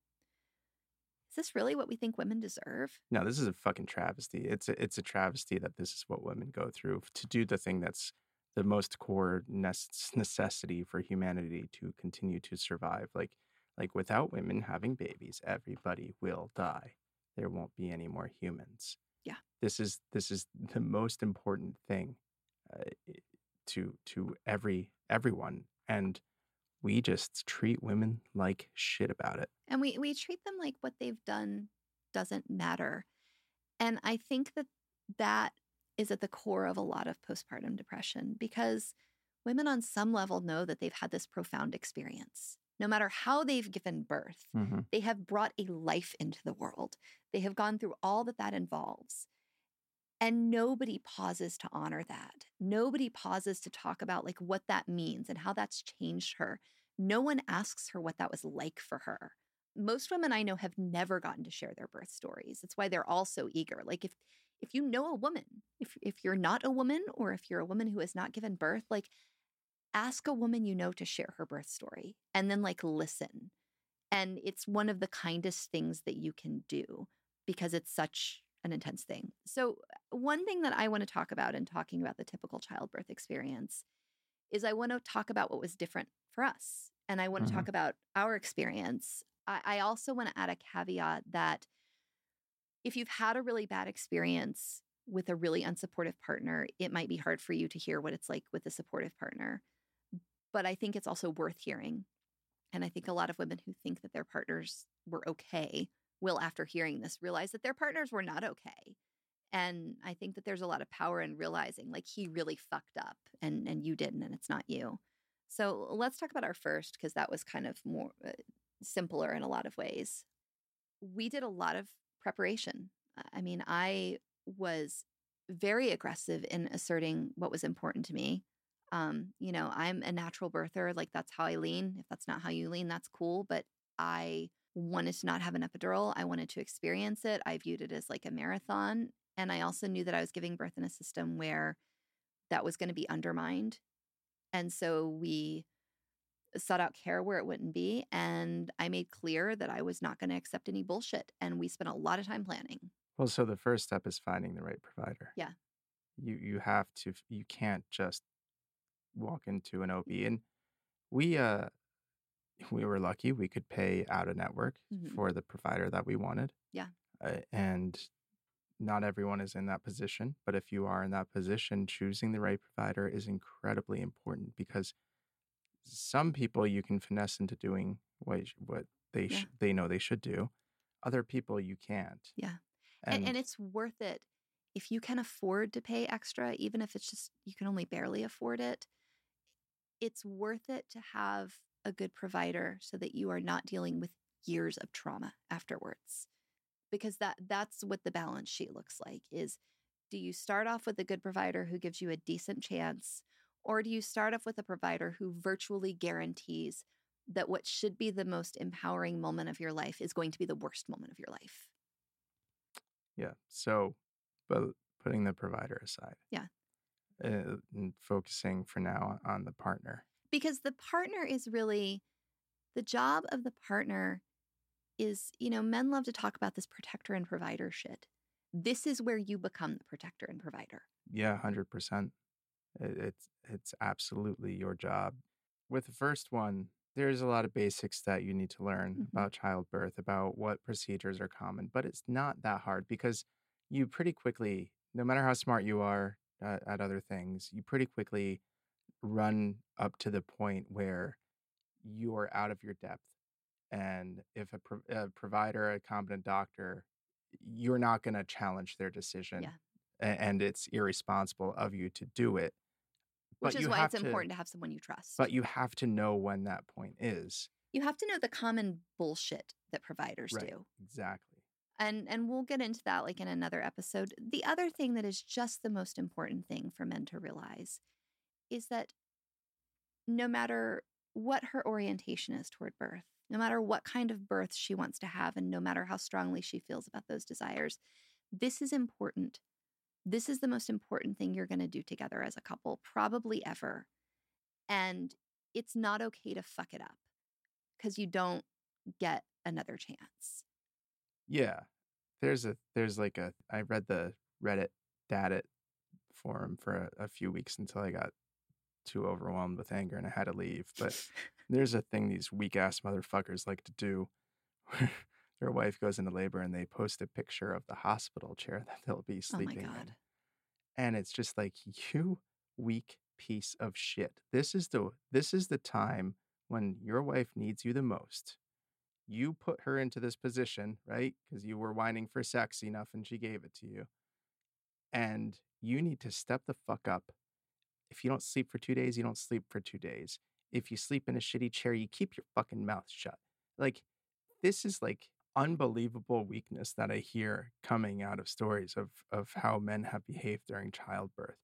Is this really what we think women deserve?
No, this is a fucking travesty. It's a, it's a travesty that this is what women go through to do the thing that's the most core necessity for humanity to continue to survive. Like, like without women having babies, everybody will die. There won't be any more humans.
Yeah.
This is this is the most important thing uh, to to every everyone, and we just treat women like shit about it.
And we we treat them like what they've done doesn't matter. And I think that that is at the core of a lot of postpartum depression, because women on some level know that they've had this profound experience. No matter how they've given birth,
Mm-hmm.
they have brought a life into the world. They have gone through all that that involves. And nobody pauses to honor that. Nobody pauses to talk about like what that means and how that's changed her. No one asks her what that was like for her. Most women I know have never gotten to share their birth stories. That's why they're all so eager. Like if if you know a woman, if if you're not a woman, or if you're a woman who has not given birth, like ask a woman you know to share her birth story and then like listen. And it's one of the kindest things that you can do because it's such an intense thing. So one thing that I want to talk about in talking about the typical childbirth experience is I want to talk about what was different for us. And I want to
Mhm.
talk about our experience. I, I also want to add a caveat that if you've had a really bad experience with a really unsupportive partner, it might be hard for you to hear what it's like with a supportive partner. But I think it's also worth hearing. And I think a lot of women who think that their partners were okay will, after hearing this, realize that their partners were not okay. And I think that there's a lot of power in realizing like he really fucked up and, and you didn't, and it's not you. So let's talk about our first, because that was kind of more uh, simpler in a lot of ways. we did a lot of preparation. I mean, I was very aggressive in asserting what was important to me. Um, you know, I'm a natural birther. Like, that's how I lean. If that's not how you lean, that's cool. But I wanted to not have an epidural. I wanted to experience it. I viewed it as like a marathon. And I also knew that I was giving birth in a system where that was going to be undermined. And so we sought out care where it wouldn't be. And I made clear that I was not going to accept any bullshit. And we spent a lot of time planning.
Well, so the first step is finding the right provider.
Yeah.
You you have to, you can't just walk into an O B. And we, uh, we were lucky we could pay out of network
Mhm.
for the provider that we wanted.
Yeah.
Uh, and not everyone is in that position. But if you are in that position, choosing the right provider is incredibly important, because some people you can finesse into doing what, you sh- what they
Yeah.
sh- they know they should do. Other people you can't.
Yeah.
And,
And, and it's worth it if you can afford to pay extra, even if it's just you can only barely afford it. It's worth it to have a good provider so that you are not dealing with years of trauma afterwards. Because that that's what the balance sheet looks like is, do you start off with a good provider who gives you a decent chance, or do you start off with a provider who virtually guarantees that what should be the most empowering moment of your life is going to be the worst moment of your life?
yeah, so, but putting the provider aside.
Yeah.
Uh, and focusing for now on the partner.
Because the partner is really, the job of the partner is, you know, men love to talk about this protector and provider shit. This is where you become the protector and provider.
Yeah, one hundred percent. It, it's it's absolutely your job. With the first one, there's a lot of basics that you need to learn
Mhm.
about childbirth, about what procedures are common, but it's not that hard, because you pretty quickly, no matter how smart you are at, at other things, you pretty quickly run up to the point where you are out of your depth. And if a, pro- a provider, a competent doctor, you're not going to challenge their decision.
Yeah.
A- and it's irresponsible of you to do it.
Which
But
is
you
why
have
it's
to,
important to have someone you trust.
but you have to know when that point is.
You have to know the common bullshit that providers
Right.
do.
Exactly.
And and we'll get into that like in another episode. The other thing that is just the most important thing for men to realize is that no matter what her orientation is toward birth, no matter what kind of birth she wants to have, and no matter how strongly she feels about those desires, this is important. This is the most important thing you're going to do together as a couple, probably ever. And it's not okay to fuck it up because you don't get another chance.
Yeah. There's a, there's like a, I read the Reddit Daddit forum for a, a few weeks until I got too overwhelmed with anger and I had to leave. But there's a thing these weak ass motherfuckers like to do where their wife goes into labor and they post a picture of the hospital chair that they'll be
Oh my
sleeping
God.
in. And it's just like, you weak piece of shit. This is the this is the time when your wife needs you the most. You put her into this position, right? Because you were whining for sex enough and she gave it to you. And you need to step the fuck up. If you don't sleep for two days, you don't sleep for two days. If you sleep in a shitty chair, you keep your fucking mouth shut. Like, this is like unbelievable weakness that I hear coming out of stories of of how men have behaved during childbirth.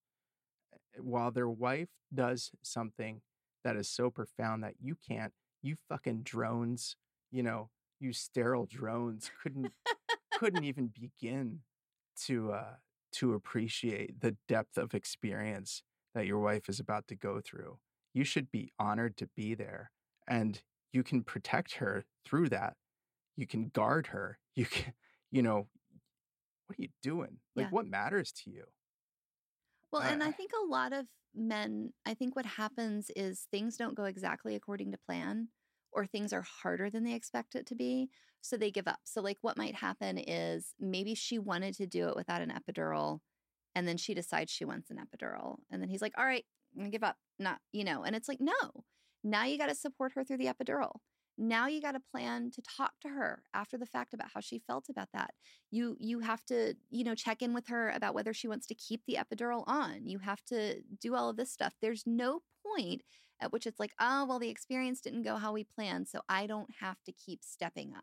While their wife does something that is so profound that you can't, you fucking drones, you know, you sterile drones couldn't couldn't even begin to uh to appreciate the depth of experience that your wife is about to go through. You should be honored to be there, and you can protect her through that. You can guard her. You can, you know, what are you doing? Like,
Yeah.
what matters to you?
Well, and
Uh,
I think a lot of men, I think what happens is things don't go exactly according to plan, or things are harder than they expect it to be. So they give up. So, like, what might happen is maybe she wanted to do it without an epidural, and then she decides she wants an epidural. And then he's like, all right, I'm gonna give up. Not, you know, and it's like, no, now you got to support her through the epidural. Now you got to plan to talk to her after the fact about how she felt about that. You you have to, you know, check in with her about whether she wants to keep the epidural on. You have to do all of this stuff. There's no point at which it's like, oh, well, the experience didn't go how we planned, so I don't have to keep stepping up.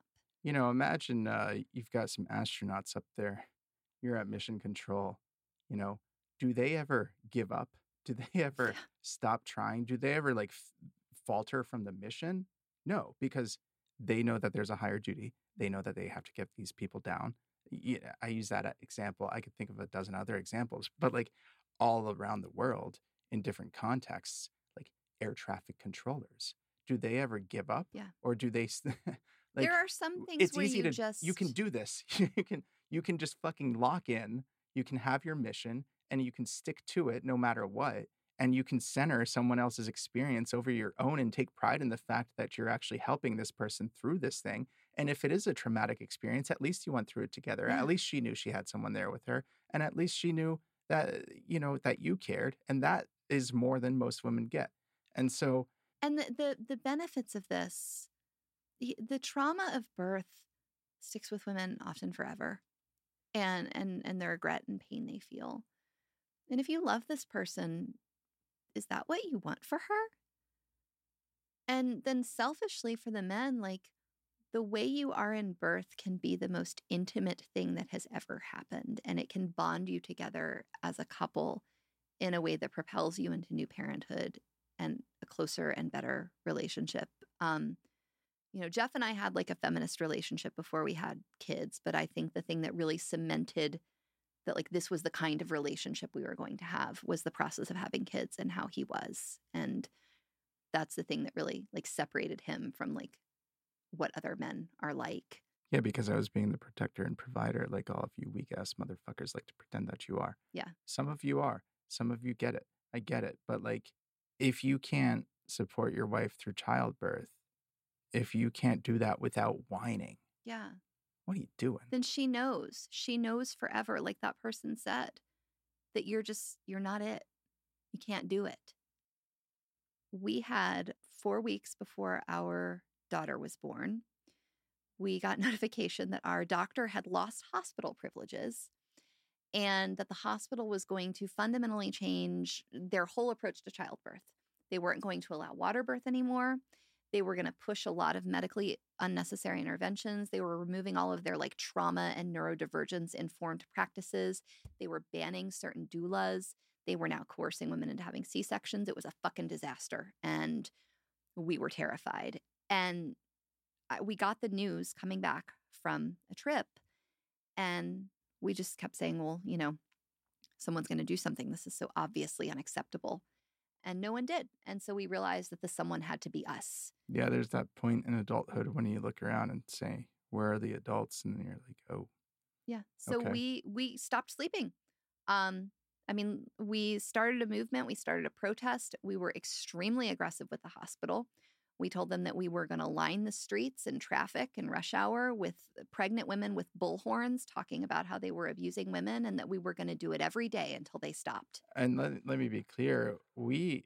You know, imagine uh, you've got some astronauts up there. You're at mission control. You know, do they ever give up? Do they ever
Yeah.
stop trying? Do they ever like f- falter from the mission? No, because they know that there's a higher duty. They know that they have to get these people down. Yeah, I use that uh, example. I could think of a dozen other examples, but like all around the world in different contexts, like air traffic controllers, do they ever give up?
Yeah.
Or do they s-
There
like
are some things
it's
where
easy
you
to
just
you can do this. You can you can just fucking lock in. You can have your mission and you can stick to it no matter what. And you can center someone else's experience over your own and take pride in the fact that you're actually helping this person through this thing. And if it is a traumatic experience, at least you went through it together.
Yeah.
At least she knew she had someone there with her. And at least she knew that, you know, that you cared. And that is more than most women get. And so
And the the, the benefits of this, the, the trauma of birth sticks with women often forever. And and and the regret and pain they feel. And if you love this person, is that what you want for her? And then selfishly for the men, like the way you are in birth can be the most intimate thing that has ever happened. And it can bond you together as a couple in a way that propels you into new parenthood and a closer and better relationship. Um, you know, Jeff and I had like a feminist relationship before we had kids, but I think the thing that really cemented that like this was the kind of relationship we were going to have was the process of having kids and how he was. And that's the thing that really like separated him from like what other men are like.
yeah, because I was being the protector and provider, like all of you weak ass motherfuckers like to pretend that you are.
Yeah.
Some of you are. Some of you get it. I get it. But like, if you can't support your wife through childbirth, if you can't do that without whining,
Yeah.
what are you doing?
Then she knows. She knows forever, like that person said, that you're just, you're not it. You can't do it. We had four weeks before our daughter was born, we got notification that our doctor had lost hospital privileges and that the hospital was going to fundamentally change their whole approach to childbirth. They weren't going to allow water birth anymore. They were going to push a lot of medically unnecessary interventions. They were removing all of their like trauma and neurodivergence informed practices. They were banning certain doulas. They were now coercing women into having C-sections. It was a fucking disaster. And we were terrified. And I, we got the news coming back from a trip. And we just kept saying, well, you know, someone's going to do something. This is so obviously unacceptable. And no one did. And so we realized that the someone had to be us.
Yeah, there's that point in adulthood when you look around and say, where are the adults? And then you're like, oh.
Yeah. So
Okay.
we we stopped sleeping. Um, I mean, we started a movement. We started a protest. We were extremely aggressive with the hospital. We told them that we were going to line the streets and traffic and rush hour with pregnant women with bullhorns talking about how they were abusing women and that we were going to do it every day until they stopped.
And let, let me be clear, we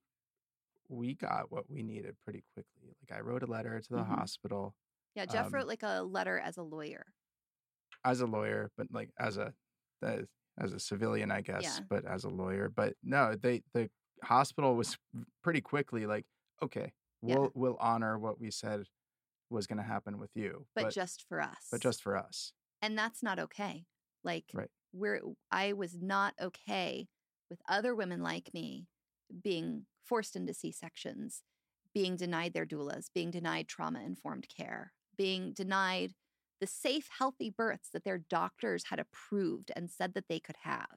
we got what we needed pretty quickly. Like I wrote a letter to the
Mhm.
hospital
Yeah, Jeff
Um,
wrote like a letter as a lawyer.
as a lawyer, but like as a as, as a civilian, I guess,
Yeah.
but as a lawyer. But no, they the hospital was pretty quickly like, okay,
Yeah.
we'll we'll honor what we said was going to happen with you,
But,
but
just for us.
but just for us.
And that's not okay. Like
Right.
we're I was not okay with other women like me being forced into C-sections, being denied their doulas, being denied trauma-informed care, being denied the safe, healthy births that their doctors had approved and said that they could have.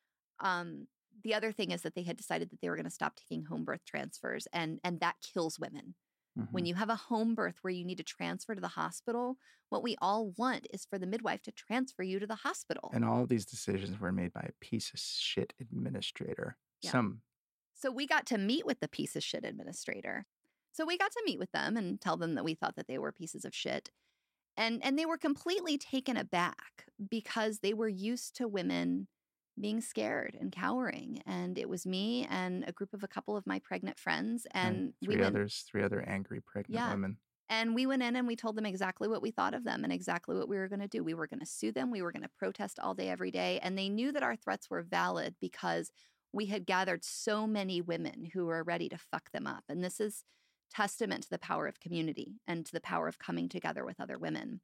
Um, the other thing is that they had decided that they were going to stop taking home birth transfers, and and that kills women. When
Mhm.
you have a home birth where you need to transfer to the hospital, what we all want is for the midwife to transfer you to the hospital.
And all of these decisions were made by a piece of shit administrator.
Yeah.
Some
So we got to meet with the piece of shit administrator. So we got to meet with them and tell them that we thought that they were pieces of shit. And and they were completely taken aback because they were used to women being scared and cowering. And it was me and a group of a couple of my pregnant friends. And
and
we
three
went
others, three other angry pregnant
Yeah.
women.
and we went in and we told them exactly what we thought of them and exactly what we were going to do. We were going to sue them. We were going to protest all day, every day. And they knew that our threats were valid because we had gathered so many women who were ready to fuck them up. And this is testament to the power of community and to the power of coming together with other women.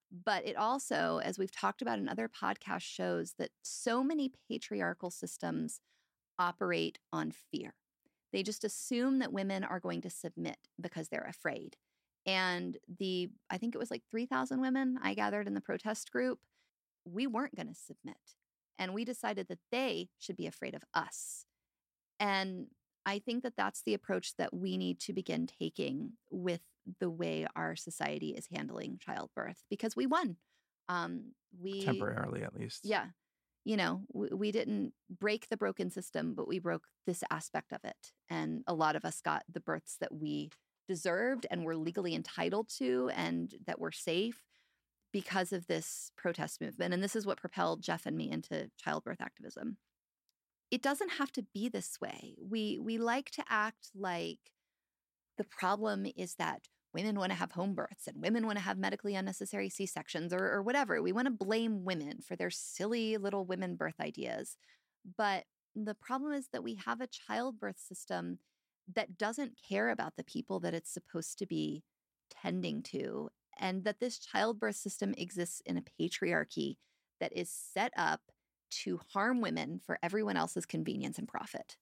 But it also, as we've talked about in other podcast shows, that so many patriarchal systems operate on fear. They just assume that women are going to submit because they're afraid. And the, I think it was like three thousand women I gathered in the protest group, we weren't going to submit. And we decided that they should be afraid of us. And I think that that's the approach that we need to begin taking with the way our society is handling childbirth, because we won. Um, we
Temporarily, at least.
Yeah. You know, we, we didn't break the broken system, but we broke this aspect of it. And a lot of us got the births that we deserved and were legally entitled to, and that were safe because of this protest movement. And this is what propelled Jeff and me into childbirth activism. It doesn't have to be this way. We we like to act like the problem is that women want to have home births and women want to have medically unnecessary C-sections or, or whatever. We want to blame women for their silly little women birth ideas. But the problem is that we have a childbirth system that doesn't care about the people that it's supposed to be tending to, and that this childbirth system exists in a patriarchy that is set up to harm women for everyone else's convenience and profit.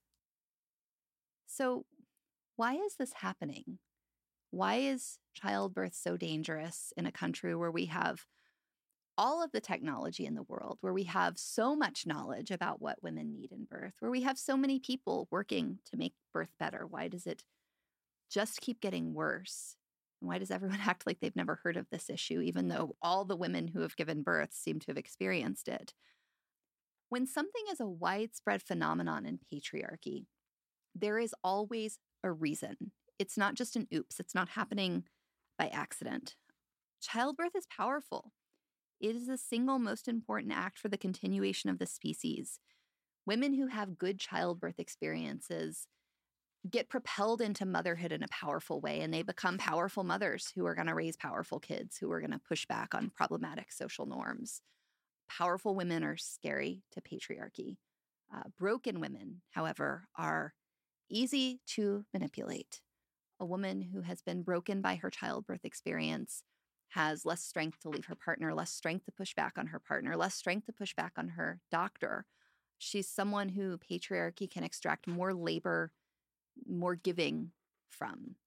So why is this happening? Why is childbirth so dangerous in a country where we have all of the technology in the world, where we have so much knowledge about what women need in birth, where we have so many people working to make birth better? Why does it just keep getting worse? And why does everyone act like they've never heard of this issue, even though all the women who have given birth seem to have experienced it? When something is a widespread phenomenon in patriarchy, there is always a reason. It's not just an oops. It's not happening by accident. Childbirth is powerful. It is the single most important act for the continuation of the species. Women who have good childbirth experiences get propelled into motherhood in a powerful way, and they become powerful mothers who are going to raise powerful kids, who are going to push back on problematic social norms. Powerful women are scary to patriarchy. Uh, broken women, however, are easy to manipulate. A woman who has been broken by her childbirth experience has less strength to leave her partner, less strength to push back on her partner, less strength to push back on her doctor. She's someone who patriarchy can extract more labor, more giving from.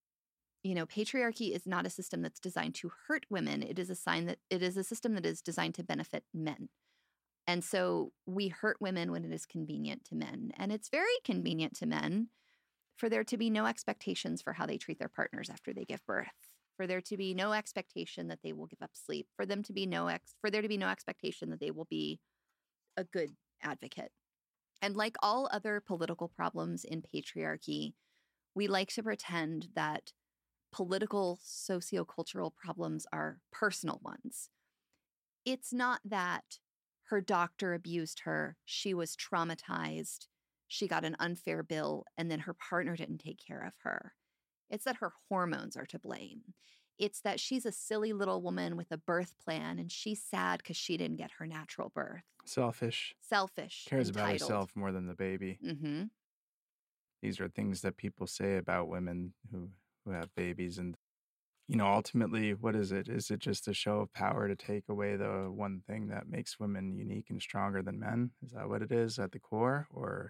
You know, patriarchy is not a system that's designed to hurt women. It is a sign that it is a system that is designed to benefit men. And so we hurt women when it is convenient to men. And it's very convenient to men for there to be no expectations for how they treat their partners after they give birth, for there to be no expectation that they will give up sleep, for them to be no ex- for there to be no expectation that they will be a good advocate. And like all other political problems in patriarchy, we like to pretend that political sociocultural problems are personal ones. It's not that her doctor abused her, she was traumatized, she got an unfair bill, and then her partner didn't take care of her. It's that her hormones are to blame. It's that she's a silly little woman with a birth plan and she's sad because she didn't get her natural birth.
Selfish.
Selfish.
Cares
entitled.
about herself more than the baby.
Mm-hmm.
These are things that people say about women who, who have babies. And, you know, ultimately, what is it? Is it just a show of power to take away the one thing that makes women unique and stronger than men? Is that what it is at the core? Or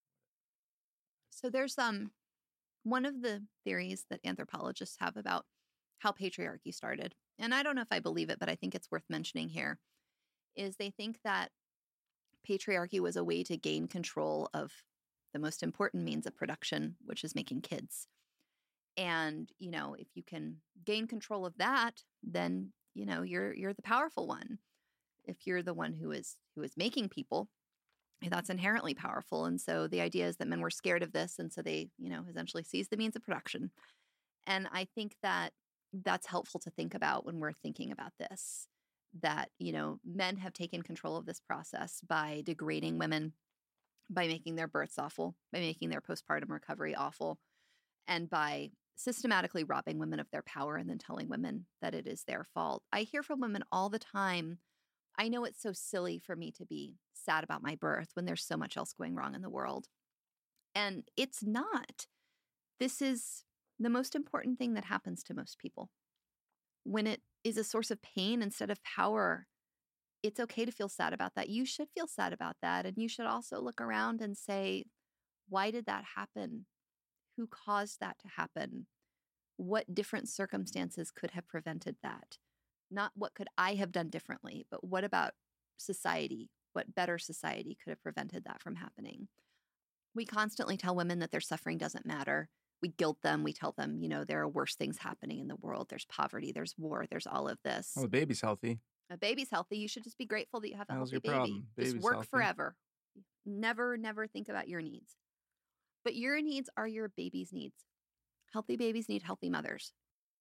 So there's um one of the theories that anthropologists have about how patriarchy started, and I don't know if I believe it, but I think it's worth mentioning here, is they think that patriarchy was a way to gain control of the most important means of production, which is making kids. And, you know, if you can gain control of that, then, you know, you're you're the powerful one. If you're the one who is who is making people, that's inherently powerful. And so the idea is that men were scared of this, and so they, you know, essentially seized the means of production. And I think that that's helpful to think about when we're thinking about this, that, you know, men have taken control of this process by degrading women, by making their births awful, by making their postpartum recovery awful, and by systematically robbing women of their power and then telling women that it is their fault. I hear from women all the time, I know it's so silly for me to be sad about my birth when there's so much else going wrong in the world. And it's not. This is the most important thing that happens to most people. When it is a source of pain instead of power, it's okay to feel sad about that. You should feel sad about that. And you should also look around and say, why did that happen? Who caused that to happen? What different circumstances could have prevented that? Not what could I have done differently, but what about society? What better society could have prevented that from happening? We constantly tell women that their suffering doesn't matter. We guilt them. We tell them, you know, there are worse things happening in the world. There's poverty, there's war, there's all of this.
Oh, the baby's healthy.
A baby's healthy. You should just be grateful that you have a
How's
healthy
your
baby.
problem?
Just
Baby's
work
healthy.
forever. Never, never think about your needs. But your needs are your baby's needs. Healthy babies need healthy mothers.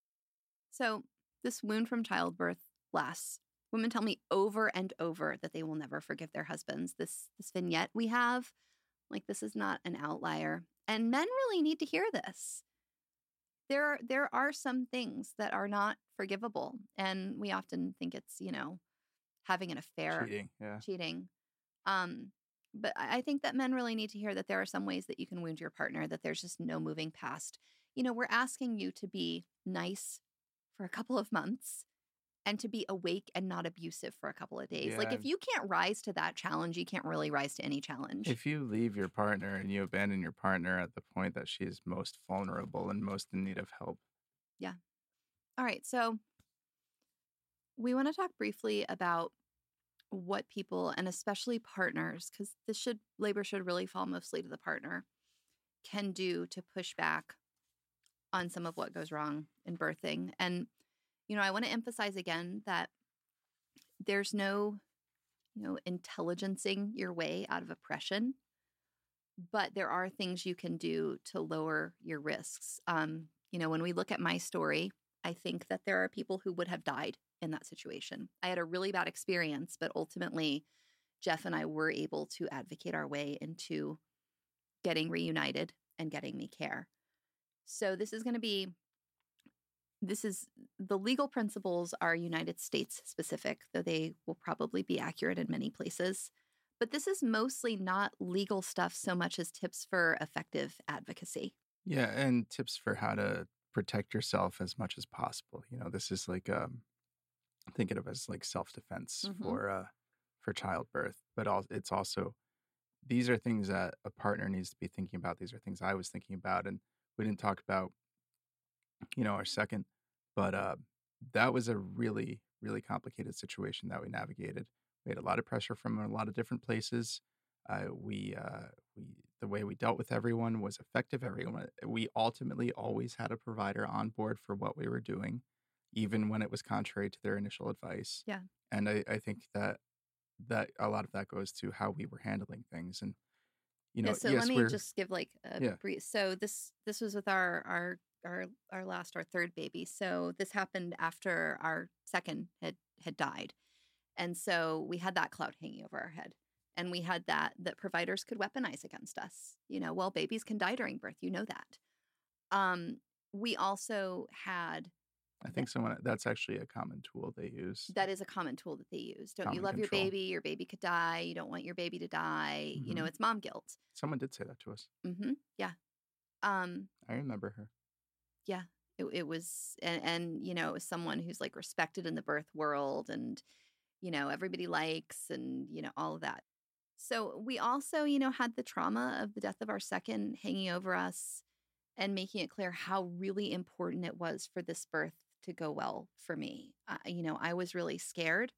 So this wound from childbirth lasts. Women tell me over and over that they will never forgive their husbands. This, this vignette we have, like, this is not an outlier. And men really need to hear this. There, there are some things that are not forgivable. And we often think it's, you know, having an affair.
Cheating, yeah.
Cheating. Um, but I I think that men really need to hear that there are some ways that you can wound your partner, that there's just no moving past. You know, we're asking you to be nice for a couple of months and to be awake and not abusive for a couple of days. Like,
Yeah.
if you can't rise to that challenge, you can't really rise to any challenge.
If you leave your partner and you abandon your partner at the point that she is most vulnerable and most in need of help.
Yeah. All right. So we want to talk briefly about what people, and especially partners, because this should labor should really fall mostly to the partner, can do to push back on some of what goes wrong in birthing. And, you know, I want to emphasize again that there's no, you know, intelligencing your way out of oppression, but there are things you can do to lower your risks. Um, you know, when we look at my story, I think that there are people who would have died in that situation. I had a really bad experience, but ultimately, Jeff and I were able to advocate our way into getting reunited and getting me care. So this is going to be, this is, the legal principles are United States specific, though they will probably be accurate in many places. But this is mostly not legal stuff so much as tips for effective advocacy.
Yeah, and tips for how to protect yourself as much as possible. You know, this is like, um, think of it as like self-defense
Mhm.
for uh, for childbirth, but al- it's also, these are things that a partner needs to be thinking about. These are things I was thinking about, and we didn't talk about, you know, our second, but uh, that was a really, really complicated situation that we navigated. We had a lot of pressure from a lot of different places. Uh, we, uh, we, the way we dealt with everyone was effective. Everyone, we ultimately always had a provider on board for what we were doing, even when it was contrary to their initial advice.
Yeah.
And I, I think that that a lot of that goes to how we were handling things. And you know,
yeah, so
yes,
let me
we're
just give like a
Yeah.
brief. So this this was with our our our our last our third baby. So this happened after our second had had died, and so we had that cloud hanging over our head, and we had that that providers could weaponize against us. You know, well, babies can die during birth. You know that. Um, we also had
I think someone that's actually a common tool they use.
that is a common tool that they use. Don't you
Common
love your
control.
baby? Your baby could die. You don't want your baby to die. You know,
Mhm.
it's mom guilt.
Someone did say that to us.
Mm-hmm. Yeah. Um.
I remember her.
Yeah. It, it was, and, and you know, it was someone who's like respected in the birth world, and you know, everybody likes, and you know, all of that. So we also, you know, had the trauma of the death of our second hanging over us, and making it clear how really important it was for this birth to go well for me. Uh, you know, I was really scared.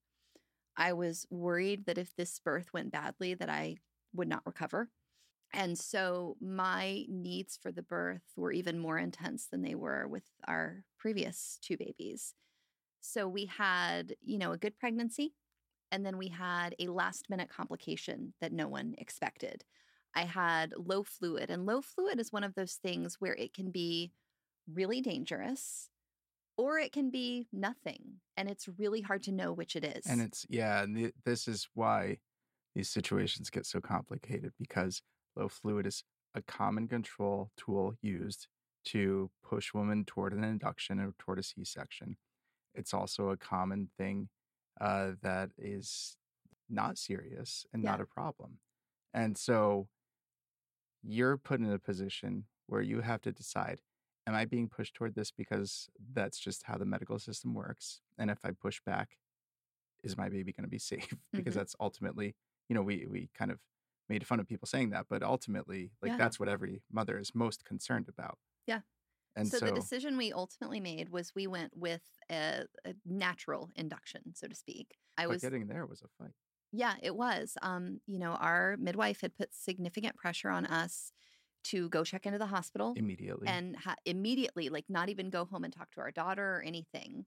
I was worried that if this birth went badly, that I would not recover. And so my needs for the birth were even more intense than they were with our previous two babies. So we had, you know, a good pregnancy, and then we had a last minute complication that no one expected. I had low fluid, and low fluid is one of those things where it can be really dangerous or it can be nothing. And it's really hard to know which it is.
And it's, yeah, and th- this is why these situations get so complicated, because low fluid is a common control tool used to push women toward an induction or toward a C-section. It's also a common thing uh, that is not serious and not
Yeah.
a problem. And so you're put in a position where you have to decide, am I being pushed toward this because that's just how the medical system works? And if I push back, is my baby going to be safe? Because
Mm-hmm.
that's ultimately, you know, we we kind of made fun of people saying that, but ultimately, like
Yeah.
that's what every mother is most concerned about.
Yeah.
And
So the
so,
decision we ultimately made was we went with a, a natural induction, so to speak. I
but
was
getting there was a fight
Yeah, it was. Um, you know, our midwife had put significant pressure on us to go check into the hospital
immediately.
and ha- immediately, like, not even go home and talk to our daughter or anything,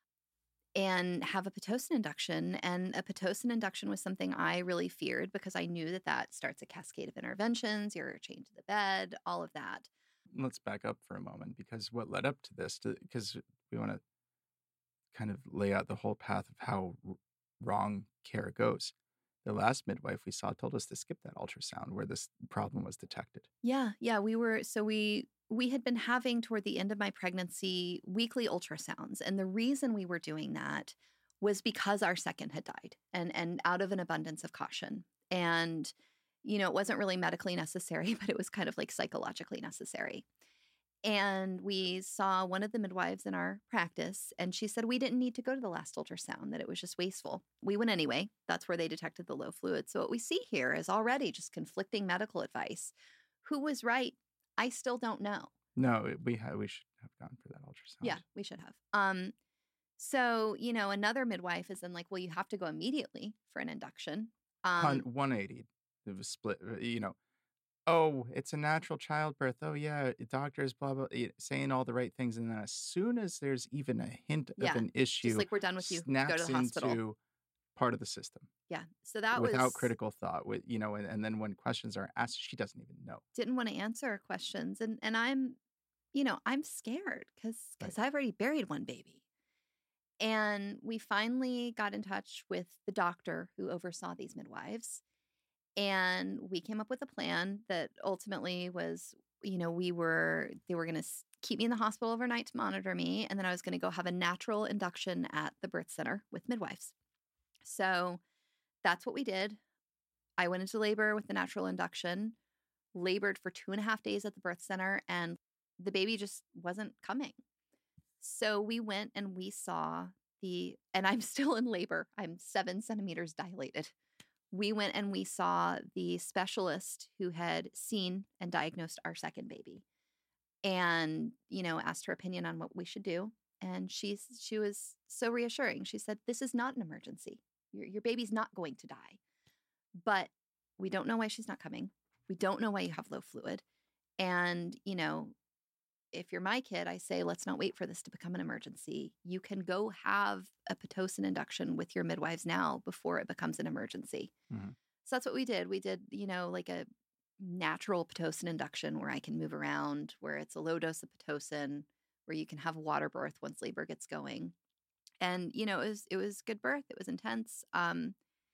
and have a Pitocin induction. And a Pitocin induction was something I really feared because I knew that that starts a cascade of interventions. You're chained to the bed, all of that.
Let's back up for a moment because what led up to this, because we want to kind of lay out the whole path of how r- wrong care goes. The last midwife we saw told us to skip that ultrasound where this problem was detected.
Yeah, yeah, we were so we we had been having toward the end of my pregnancy weekly ultrasounds, and the reason we were doing that was because our second had died, and and out of an abundance of caution. And you know, it wasn't really medically necessary, but it was kind of like psychologically necessary. And we saw one of the midwives in our practice, and she said we didn't need to go to the last ultrasound, that it was just wasteful. We went anyway. That's where they detected the low fluid. So what we see here is already just conflicting medical advice. Who was right? I still don't know.
No, it- we had we should have gone for that ultrasound.
Yeah, we should have. Um, so, you know, another midwife is then like, well, you have to go immediately for an induction.
Hun-
Um,
one eighty. It was split. uh, You know, oh, it's a natural childbirth. Oh yeah, doctors blah blah y- saying all the right things, and then as soon as there's even a hint of
yeah,
an
just
issue,
like we're done with you. Go to
snaps
the hospital.
into part of the system
Yeah. So that
without
was
critical thought. With you know, and, and then when questions are asked, she doesn't even know.
didn't want to answer questions, and and I'm, you know, I'm scared because
Right.
because I've already buried one baby. And we finally got in touch with the doctor who oversaw these midwives. And we came up with a plan that ultimately was, you know, we were, they were going to keep me in the hospital overnight to monitor me. And then I was going to go have a natural induction at the birth center with midwives. So that's what we did. I went into labor with the natural induction, labored for two and a half days at the birth center, and the baby just wasn't coming. So we went and we saw the, and I'm still in labor. I'm seven centimeters dilated. We went and we saw the specialist who had seen and diagnosed our second baby, and, you know, asked her opinion on what we should do. And she's, she was so reassuring. She said, this is not an emergency. Your, your baby's not going to die, but we don't know why she's not coming. We don't know why you have low fluid. And, you know, if you're my kid, I say, let's not wait for this to become an emergency. You can go have a Pitocin induction with your midwives now before it becomes an emergency.
Mhm.
So that's what we did. We did, you know, like a natural Pitocin induction where I can move around, where it's a low dose of Pitocin, where you can have water birth once labor gets going. And, you know, it was, it was good birth. It was intense. Um,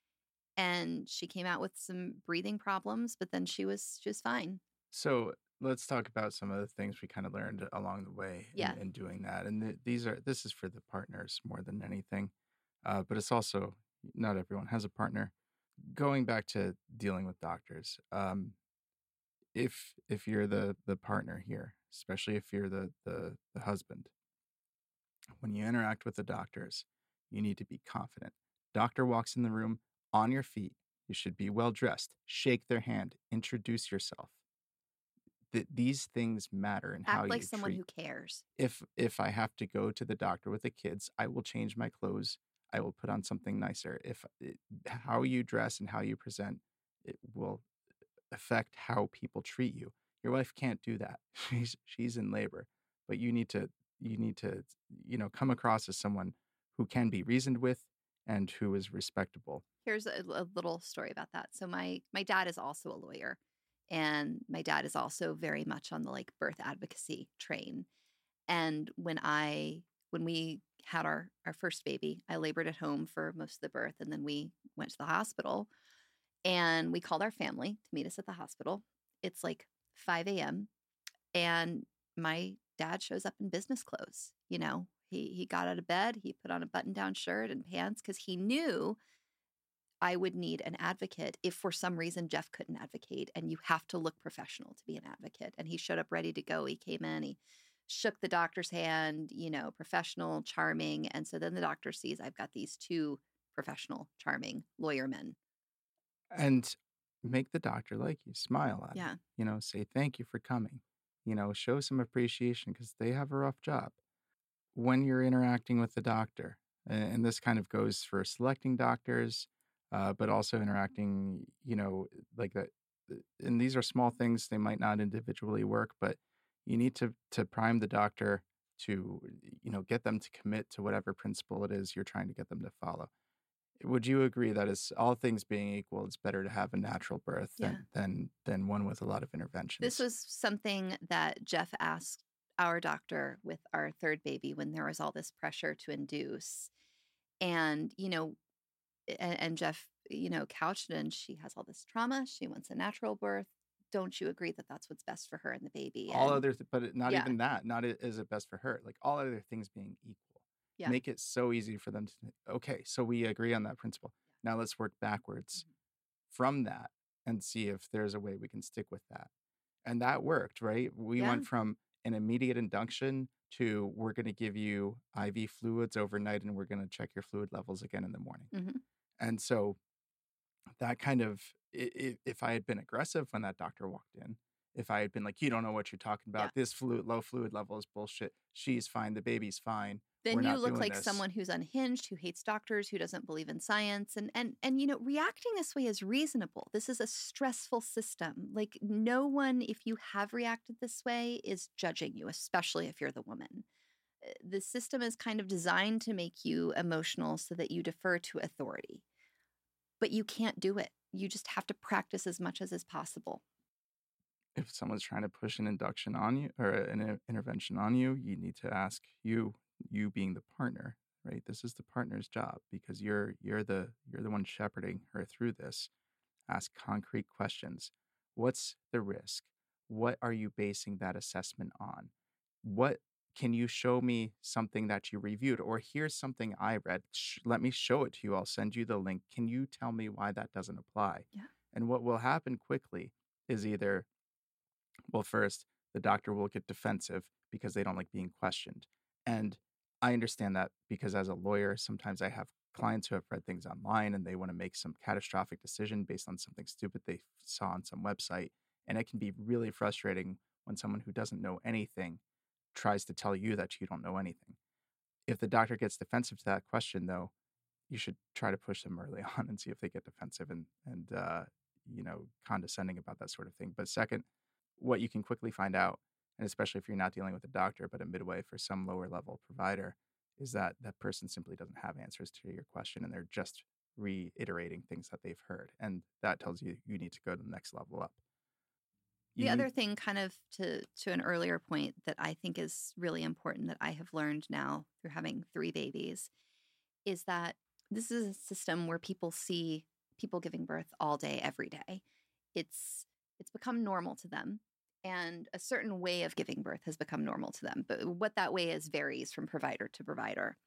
and she came out with some breathing problems, but then she was, she was fine.
So let's talk about some of the things we kind of learned along the way in,
Yeah.
in doing that. And th- these are this is for the partners more than anything, uh, but it's also not everyone has a partner. Going back to dealing with doctors, um, if if you're the the partner here, especially if you're the the the husband, when you interact with the doctors, you need to be confident. Doctor walks in the room on your feet. You should be well dressed. Shake their hand. Introduce yourself. Th- these things matter in how
Act like
you
someone
treat.
who cares.
If if I have to go to the doctor with the kids, I will change my clothes. I will put on something nicer. If it, how you dress and how you present, it will affect how people treat you. Your wife can't do that. She's she's in labor, but you need to you need to you know come across as someone who can be reasoned with and who is respectable.
Here's a, a little story about that. So my my dad is also a lawyer, and my dad is also very much on the like birth advocacy train. And when I when we had our our first baby, I labored at home for most of the birth, and then we went to the hospital, and we called our family to meet us at the hospital. It's like five a.m. and my dad shows up in business clothes. You know, he he got out of bed, he put on a button down shirt and pants because he knew I would need an advocate if for some reason Jeff couldn't advocate, and you have to look professional to be an advocate. And he showed up ready to go. He came in, he shook the doctor's hand, you know, professional, charming. And so then the doctor sees I've got these two professional, charming lawyer men.
And make the doctor like you, smile at
Yeah.
him, you know, say thank you for coming, you know, show some appreciation because they have a rough job. When you're interacting with the doctor, a- and this kind of goes for selecting doctors, uh, but also interacting, you know, like that. And these are small things; they might not individually work, but you need to to prime the doctor to, you know, get them to commit to whatever principle it is you're trying to get them to follow. Would you agree that is all things being equal, it's better to have a natural birth
Yeah.
than than than one with a lot of
This
interventions?
was something that Jeff asked our doctor with our third baby when there was all this pressure to induce. And, you know, and, and Jeff, you know, couched it and she has all this trauma. She wants a natural birth. Don't you agree that that's what's best for her and the baby?
All
And
other, th- but it- not
yeah,
even that. Not i- is it best for her? Like all other things being equal,
yeah.
make it so easy for them to. Okay, so we agree on that principle. Now let's work backwards
Mhm.
from that and see if there's a way we can stick with that. And that worked, right? We
Yeah.
went from an immediate induction to we're going to give you I V fluids overnight and we're going to check your fluid levels again in the morning.
Mhm.
And so that kind of, i- i- if I had been aggressive when that doctor walked in, if I had been like, you don't know what you're talking about,
Yeah.
this fluid, low fluid level is bullshit. She's fine. The baby's fine.
Then
We're
you
not
look
doing
like
this.
someone who's unhinged, who hates doctors, who doesn't believe in science. And and and you know, reacting this way is reasonable. This is a stressful system. Like no one, if you have reacted this way, is judging you, especially if you're the woman. Uh, The system is kind of designed to make you emotional so that you defer to authority. But you can't do it. You just have to practice as much as is possible.
If someone's trying to push an induction on you or an in- intervention on you, you need to ask you, you being the partner, right? This is the partner's job because you're you're the you're the one shepherding her through this. Ask concrete questions. What's the risk? What are you basing that assessment on? What can you show me something that you reviewed? Or here's something I read. Sh- let me show it to you. I'll send you the link. Can you tell me why that doesn't apply?
Yeah.
And what will happen quickly is either, well, first, the doctor will get defensive because they don't like being questioned. And I understand that because as a lawyer, sometimes I have clients who have read things online and they want to make some catastrophic decision based on something stupid they saw on some website. And it can be really frustrating when someone who doesn't know anything tries to tell you that you don't know anything. If the doctor gets defensive to that question, though, you should try to push them early on and see if they get defensive and and uh, you know condescending about that sort of thing. But second, what you can quickly find out, and especially if you're not dealing with a doctor but a midwife or some lower level provider, is that that person simply doesn't have answers to your question and they're just reiterating things that they've heard, and that tells you you need to go to the next level up. You
The other
need,
thing, kind of to to an earlier point that I think is really important that I have learned now through having three babies is that this is a system where people see people giving birth all day, every day. It's it's become normal to them. And a certain way of giving birth has become normal to them. But what that way is varies from provider to provider.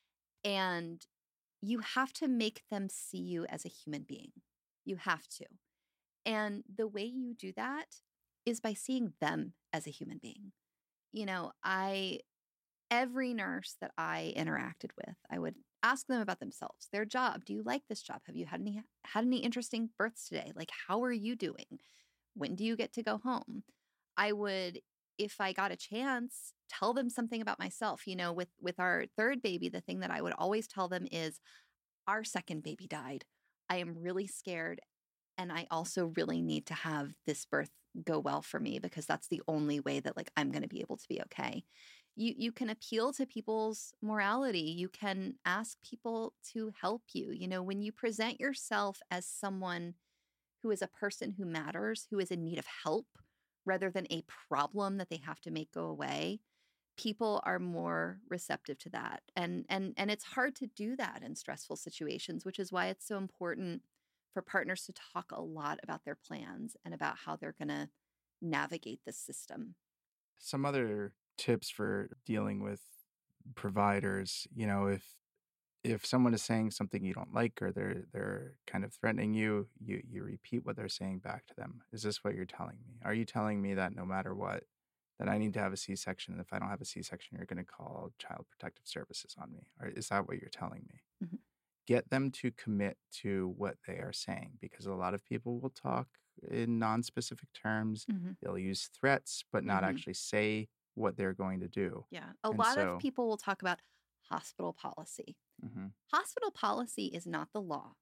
And you have to make them see you as a human being. You have to. And the way you do that is by seeing them as a human being. You know, I, every nurse that I interacted with, I would ask them about themselves, their job. Do you like this job? Have you had any had any interesting births today? Like, how are you doing? When do you get to go home? I would, if I got a chance, tell them something about myself. You know, with with our third baby, the thing that I would always tell them is our second baby died. I am really scared. And I also really need to have this birth go well for me because that's the only way that like I'm going to be able to be okay. You you can appeal to people's morality. You can ask people to help you. You know, when you present yourself as someone who is a person who matters, who is in need of help rather than a problem that they have to make go away, people are more receptive to that. And and and it's hard to do that in stressful situations, which is why it's so important for partners to talk a lot about their plans and about how they're going to navigate this system.
some other tips for dealing with providers, you know, if if someone is saying something you don't like or they're they're kind of threatening you, you you repeat what they're saying back to them. Is this what you're telling me? Are you telling me that no matter what, that I need to have a C-section. And if I don't have a C-section, you're going to call Child Protective Services on me. Or is that what you're telling me?
Mhm.
Get them to commit to what they are saying, because a lot of people will talk in non-specific terms.
Mhm.
They'll use threats, but not
Mhm.
actually say what they're going to do.
Yeah. A
And
lot of
so,
people will talk about hospital policy.
mhm,
Hospital policy is not the law.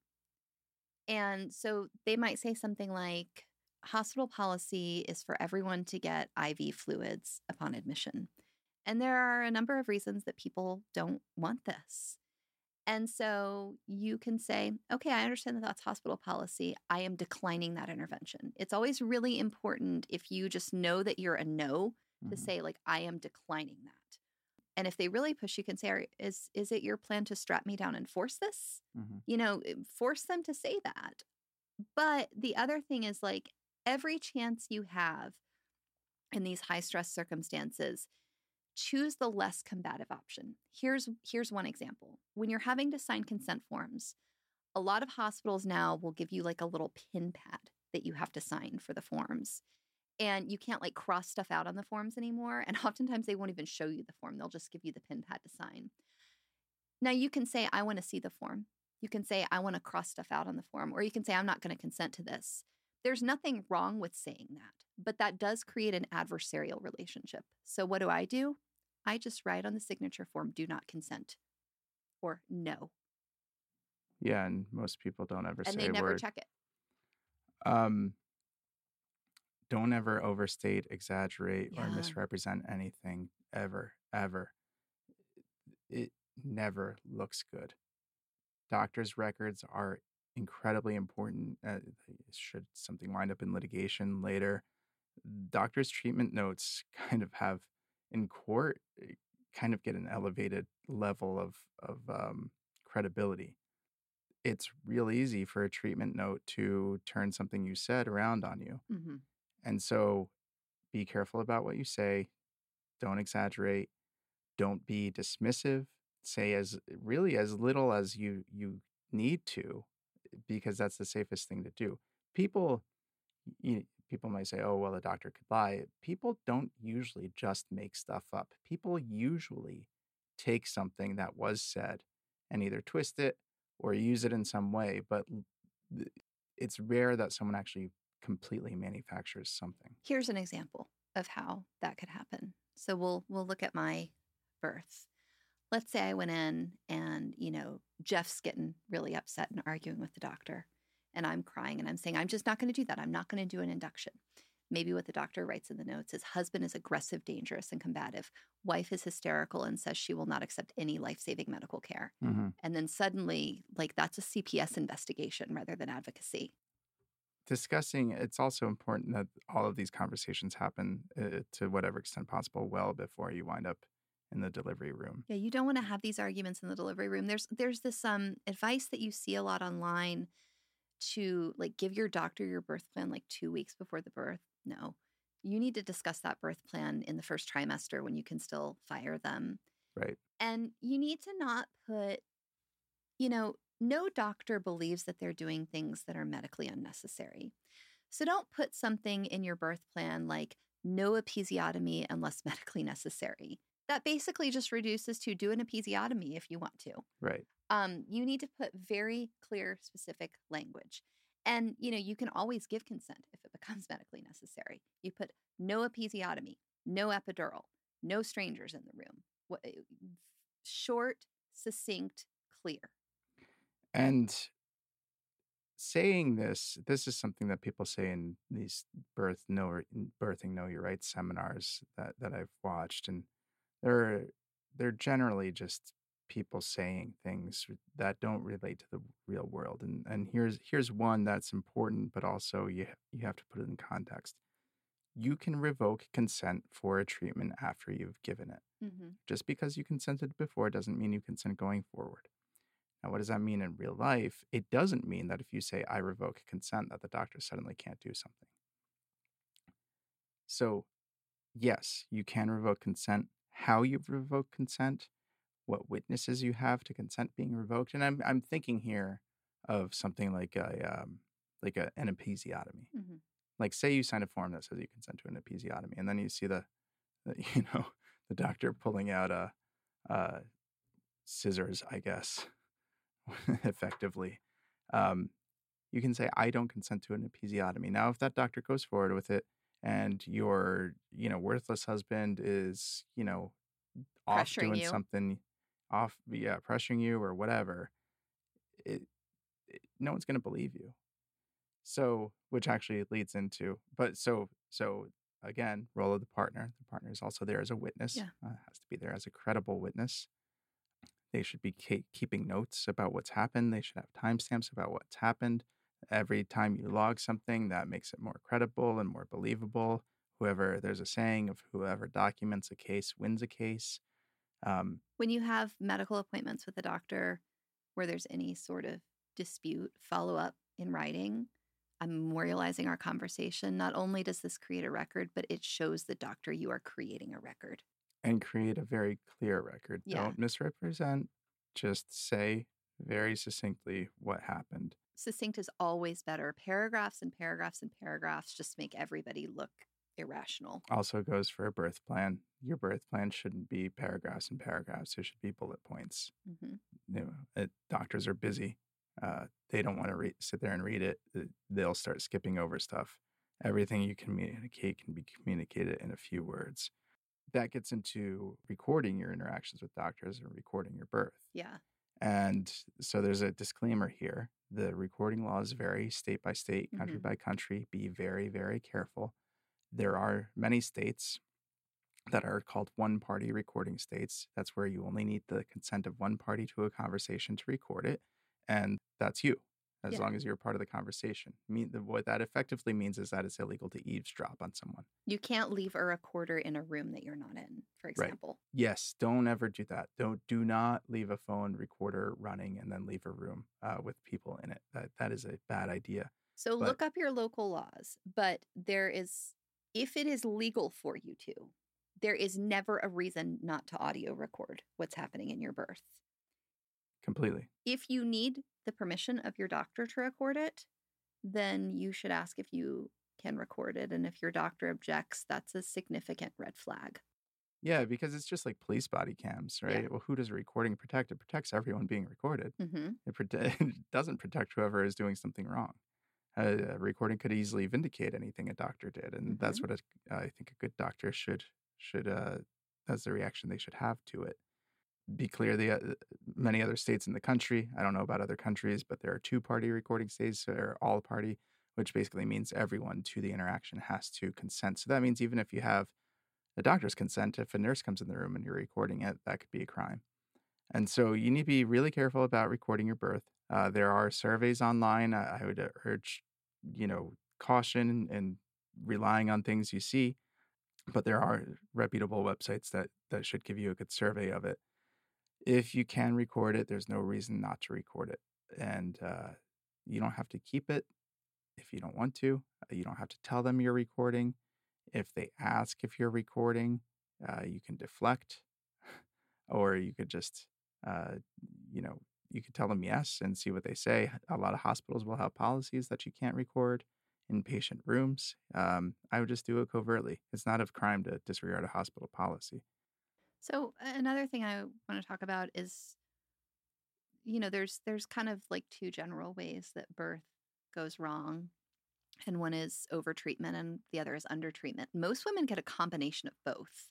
And so they might say something like, hospital policy is for everyone to get I V fluids upon admission. And there are a number of reasons that people don't want this. And so you can say, okay, I understand that that's hospital policy. I am declining that intervention. It's always really important, if you just know that you're a no, to
mhm.
say, like, I am declining that. And if they really push, you can say, "Are- is, is it your plan to strap me down and force this?
Mhm.
You know, eh, force them to say that. But the other thing is, like, every chance you have in these high stress circumstances, choose the less combative option. Here's here's one example. When you're having to sign consent forms, a lot of hospitals now will give you like a little pin pad that you have to sign for the forms. And you can't like cross stuff out on the forms anymore. And oftentimes they won't even show you the form. They'll just give you the pin pad to sign. Now you can say, I want to see the form. You can say, I want to cross stuff out on the form. Or you can say, I'm not going to consent to this. There's nothing wrong with saying that, but that does create an adversarial relationship. So what do I do? I just write on the signature form, do not consent, or no.
Yeah, and most people don't ever
And
say
they
a
never
word.
check it.
Um, don't ever overstate, exaggerate, or
Yeah.
misrepresent anything ever, ever. It never looks good. Doctors' records are incredibly important. Uh, should something wind up in litigation later, doctors' treatment notes kind of have in court eh, kind of get an elevated level of of um, credibility. It's real easy for a treatment note to turn something you said around on you,
hmm
and so be careful about what you say. Don't exaggerate. Don't be dismissive. Say as really as little as you you need to, because that's the safest thing to do. People you, people might say, "Oh, well, a doctor could lie." People don't usually just make stuff up. People usually take something that was said and either twist it or use it in some way, but l- th- it's rare that someone actually completely manufactures something.
Here's an example of how that could happen. So we'll we'll look at my birth. Let's say I went in and, you know, Jeff's getting really upset and arguing with the doctor. And I'm crying and I'm saying, I'm just not going to do that. I'm not going to do an induction. Maybe what the doctor writes in the notes is, husband is aggressive, dangerous, and combative. Wife is hysterical and says she will not accept any life saving medical care.
hmm
And then suddenly, like, that's a C P S investigation rather than advocacy.
Discussing, it's also important that all of these conversations happen uh, to whatever extent possible well before you wind up in the delivery room.
Yeah, you don't want to have these arguments in the delivery room. There's there's this um advice that you see a lot online to, like, give your doctor your birth plan like two weeks before the birth. No. You need to discuss that birth plan in the first trimester when you can still fire them.
Right.
And you need to not put, you know, no doctor believes that they're doing things that are medically unnecessary. So don't put something in your birth plan like no episiotomy unless medically necessary. That basically just reduces to do an episiotomy if you want to.
Right.
Um, you need to put very clear, specific language. And, you know, you can always give consent if it becomes medically necessary. You put no episiotomy, no epidural, no strangers in the room. What, eh, short, succinct, clear.
And saying this, this is something that people say in these birth know birthing know your rights seminars that, that I've watched, and they're they're generally just people saying things that don't relate to the real world. And and here's here's one that's important, but also you you have to put it in context. You can revoke consent for a treatment after you've given it.
Mm-hmm.
Just because you consented before doesn't mean you consent going forward. Now, what does that mean in real life? It doesn't mean that if you say, I revoke consent, that the doctor suddenly can't do something. So, yes, you can revoke consent. How you revoke consent, what witnesses you have to consent being revoked. And I'm, I'm thinking here of something like a, um, like a, an episiotomy.
Mm-hmm.
Like, say you sign a form that says you consent to an episiotomy, and then you see the, you know, the doctor pulling out a, uh, scissors, I guess, effectively. Um, you can say, I don't consent to an episiotomy. Now, if that doctor goes forward with it and your, you know, worthless husband is, you know, off
Pressuring
doing
you.
something, off, yeah, pressuring you or whatever, it, it no one's going to believe you. So, which actually leads into, but so, so again, role of the partner. The partner is also there as a witness,
Yeah.
uh, has to be there as a credible witness. They should be ke- keeping notes about what's happened. They should have timestamps about what's happened. Every time you log something, that makes it more credible and more believable. Whoever, there's a saying of whoever documents a case wins a case. Um,
When you have medical appointments with a doctor where there's any sort of dispute, follow up in writing. I'm memorializing our conversation. Not only does this create a record, but it shows the doctor you are creating a record.
and create a very clear record.
Yeah.
Don't misrepresent. Just say very succinctly what happened.
Succinct is always better. Paragraphs and paragraphs and paragraphs just make everybody look irrational.
Also goes for a birth plan. Your birth plan shouldn't be paragraphs and paragraphs. It should be bullet points.
Mm-hmm.
You know, it, doctors are busy. Uh, they don't want to re- sit there and read it. They'll start skipping over stuff. Everything you communicate can be communicated in a few words. That gets into recording your interactions with doctors and recording your birth.
Yeah.
And so there's a disclaimer here. The recording laws vary state by state, country
Mm-hmm.
by country. Be very, very careful. There are many states that are called one-party recording states. That's where you only need the consent of one party to a conversation to record it. And that's you, as
Yeah.
long as you're part of the conversation. I mean, what that effectively means is that it's illegal to eavesdrop on someone.
You can't leave a recorder in a room that you're not in, for
Right.
example.
Yes, don't ever do that. Don't do not leave a phone recorder running and then leave a room uh, with people in it. That that is a bad idea.
So
But-
look up your local laws, but there is, if it is legal for you to, there is never a reason not to audio record what's happening in your birth.
Completely.
If you need the permission of your doctor to record it, then you should ask if you can record it. And if your doctor objects, that's a significant red flag.
Yeah, because it's just like police body cams, right?
Yeah.
Well, who does a recording protect? It protects everyone being recorded.
Mm-hmm.
It, prote- it doesn't protect whoever is doing something wrong. A, a recording could easily vindicate anything a doctor did, and that's what a, I think a good doctor should should uh, that's the reaction they should have to it. Be clear, the uh, many other states in the country, I don't know about other countries, but there are two-party recording states or all-party, which basically means everyone to the interaction has to consent. So that means even if you have a doctor's consent, if a nurse comes in the room and you're recording it, that could be a crime. And so you need to be really careful about recording your birth. Uh, there are surveys online. I, I would urge, you know, caution and relying on things you see, but there are reputable websites that that should give you a good survey of it. If you can record it, there's no reason not to record it. And uh, you don't have to keep it if you don't want to. You don't have to tell them you're recording. If they ask if you're recording, uh, you can deflect, or you could just, uh, you know, you could tell them yes and see what they say. A lot of hospitals will have policies that you can't record in patient rooms. Um, I would just do it covertly. It's not a crime to disregard a hospital policy.
So another thing I want to talk about is, you know, there's there's kind of like two general ways that birth goes wrong. And one is over treatment and the other is under treatment. Most women get a combination of both.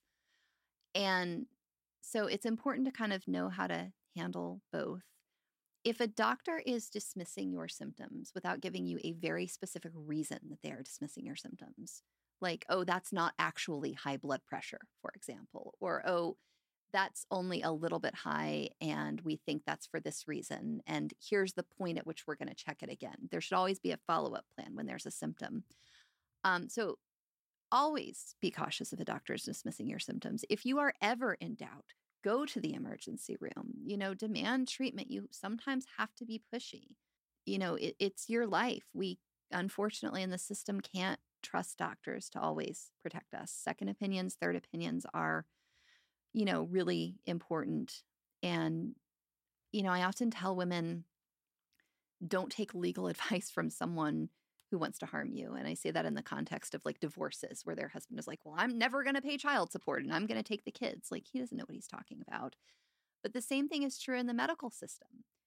And so it's important to kind of know how to handle both. If a doctor is dismissing your symptoms without giving you a very specific reason that they are dismissing your symptoms, like, oh, that's not actually high blood pressure, for example, or, oh, that's only a little bit high and we think that's for this reason. And here's the point at which we're going to check it again. There should always be a follow-up plan when there's a symptom. Um, so always be cautious if a doctor is dismissing your symptoms. If you are ever in doubt, go to the emergency room. You know, demand treatment. You sometimes have to be pushy. You know, it, it's your life. We, unfortunately, in the system can't trust doctors to always protect us. Second opinions, third opinions are, you know, really important. And, you know, I often tell women, don't take legal advice from someone who wants to harm you. And I say that in the context of like divorces where their husband is like, well, I'm never going to pay child support and I'm going to take the kids. Like he doesn't know what he's talking about. But the same thing is true in the medical system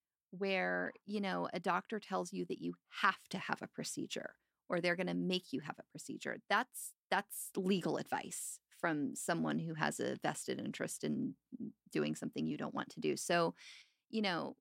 where, you know, a doctor tells you that you have to have a procedure or they're going to make you have a procedure. That's that's legal advice from someone who has a vested interest in doing something you don't want to do. So, you know,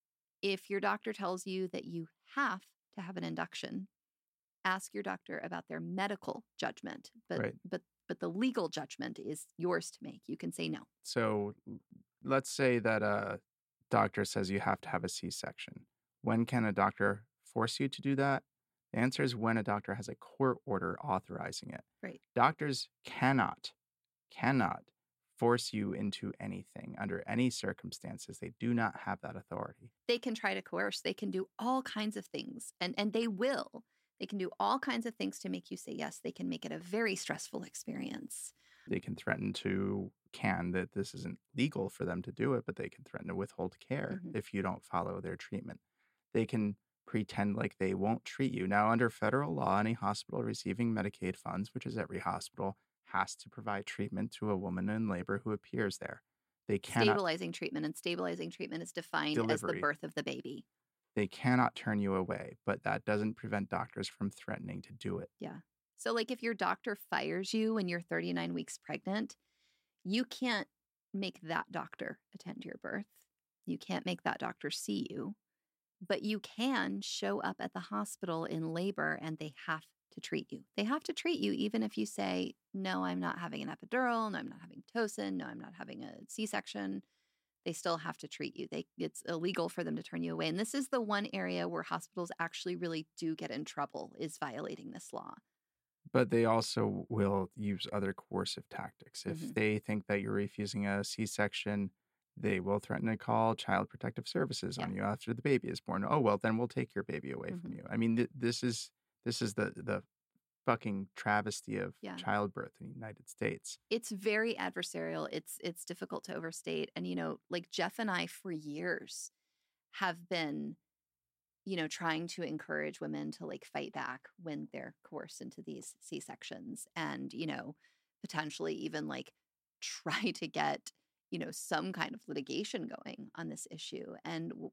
if your doctor tells you that you have to have an induction, ask your doctor about their medical judgment, but
Right.
but but the legal judgment is yours to make. You can say no.
So let's say that a doctor says you have to have a C-section. When can a doctor force you to do that? The answer is when a doctor has a court order authorizing it.
Right.
Doctors cannot, cannot force you into anything under any circumstances. They do not have that authority.
They can try to coerce. They can do all kinds of things, and and they will. They can do all kinds of things to make you say yes. They can make it a very stressful experience.
They can threaten to, can, that this isn't legal for them to do it, but they can threaten to withhold care
Mhm.
if you don't follow their treatment. They can pretend like they won't treat you. Now, under federal law, any hospital receiving Medicaid funds, which is every hospital, has to provide treatment to a woman in labor who appears there. They cannot
Stabilizing treatment, and stabilizing treatment is defined as the
Delivery.
birth of the baby.
They cannot turn you away, but that doesn't prevent doctors from threatening to do it.
Yeah. So like if your doctor fires you when you're thirty-nine weeks pregnant, you can't make that doctor attend your birth. You can't make that doctor see you, but you can show up at the hospital in labor and they have to treat you. They have to treat you even if you say, no, I'm not having an epidural. No, I'm not having Pitocin. No, I'm not having a C-section. They still have to treat you. They It's illegal for them to turn you away. And this is the one area where hospitals actually really do get in trouble, is violating this law.
But they also will use other coercive tactics. If
Mhm.
they think that you're refusing a C-section, they will threaten to call Child Protective Services on
Yeah.
you after the baby is born. Oh, well, then we'll take your baby away from
Mhm.
you. I mean, th- this is this is the the fucking travesty of
Yeah.
childbirth in the United States.
It's very adversarial. It's it's difficult to overstate. And, you know, like Jeff and I for years have been, you know, trying to encourage women to like fight back when they're coerced into these C-sections and, you know, potentially even like try to get, you know, some kind of litigation going on this issue. And w-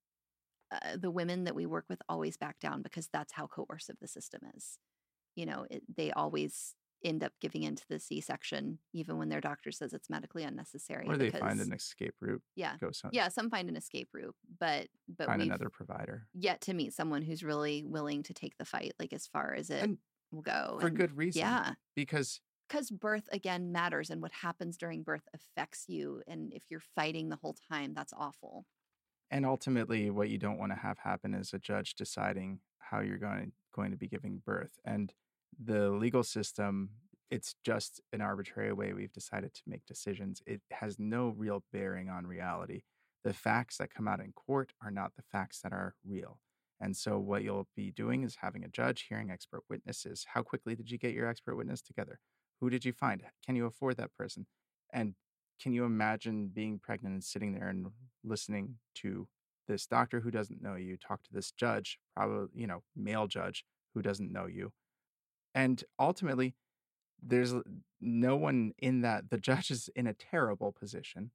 uh, the women that we work with always back down because that's how coercive the system is. You know, it, they always end up giving into the C-section, even when their doctor says it's medically unnecessary.
Or they
because,
find an escape route.
yeah,
Go some,
yeah, some find an escape route, but but
find
we've
another provider.
yet to meet someone who's really willing to take the fight, like as far as it
And
will go.
for
And
good reason.
yeah,
Because
because birth again matters, and what happens during birth affects you. And if you're fighting the whole time, that's awful.
and ultimately what you don't want to have happen is a judge deciding how you're going going to be giving birth. And the legal system, it's just an arbitrary way we've decided to make decisions. It has no real bearing on reality. The facts that come out in court are not the facts that are real. And so what you'll be doing is having a judge hearing expert witnesses. How quickly did you get your expert witness together? Who did you find? Can you afford that person? And can you imagine being pregnant and sitting there and listening to this doctor who doesn't know you talk to this judge, probably, you know, male judge who doesn't know you? And ultimately, there's no one in that. The judge is in a terrible position,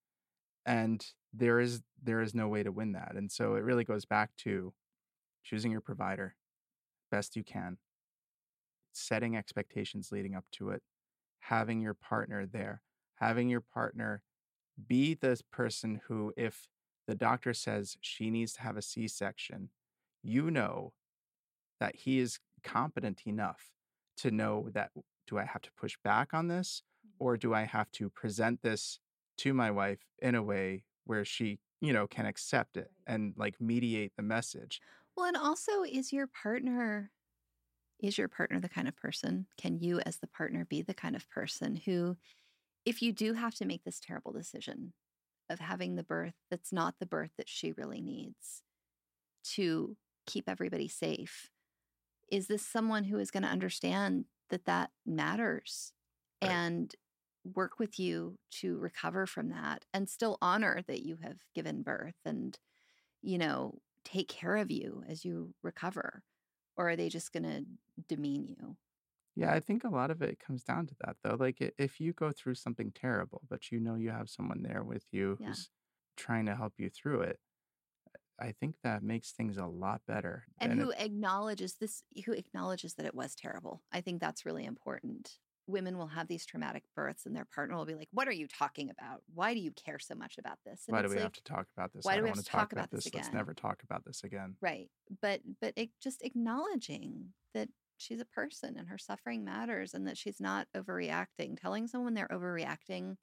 and there is there is no way to win that. And so it really goes back to choosing your provider best you can, setting expectations leading up to it, having your partner there, having your partner be this person who, if the doctor says she needs to have a C-section, you know that he is competent enough to know that, do I have to push back on this, or do I have to present this to my wife in a way where she, you know, can accept it and like mediate the message?
Well, and also, is your partner is your partner the kind of person? Can you, as the partner, be the kind of person who, if you do have to make this terrible decision of having the birth that's not the birth that she really needs to keep everybody safe, is this someone who is going to understand that that matters
Right.
and work with you to recover from that and still honor that you have given birth and, you know, take care of you as you recover? Or are they just going to demean you?
Yeah, I think a lot of it comes down to that, though. Like, i- if you go through something terrible, but you know you have someone there with you
Yeah.
who's trying to help you through it, I think that makes things a lot better.
And
And
who
it,
acknowledges this, who acknowledges that it was terrible. I think that's really important. Women will have these traumatic births and their partner will be like, what are you talking about? Why do you care so much about this? And
why do
it's
we have
like,
to talk about this?
why
I
do we
don't
have
want
to
to talk
talk
about
about this
this. Let's
again?
never talk about this again.
Right. But but it just acknowledging that she's a person and her suffering matters and that she's not overreacting. Telling someone they're overreacting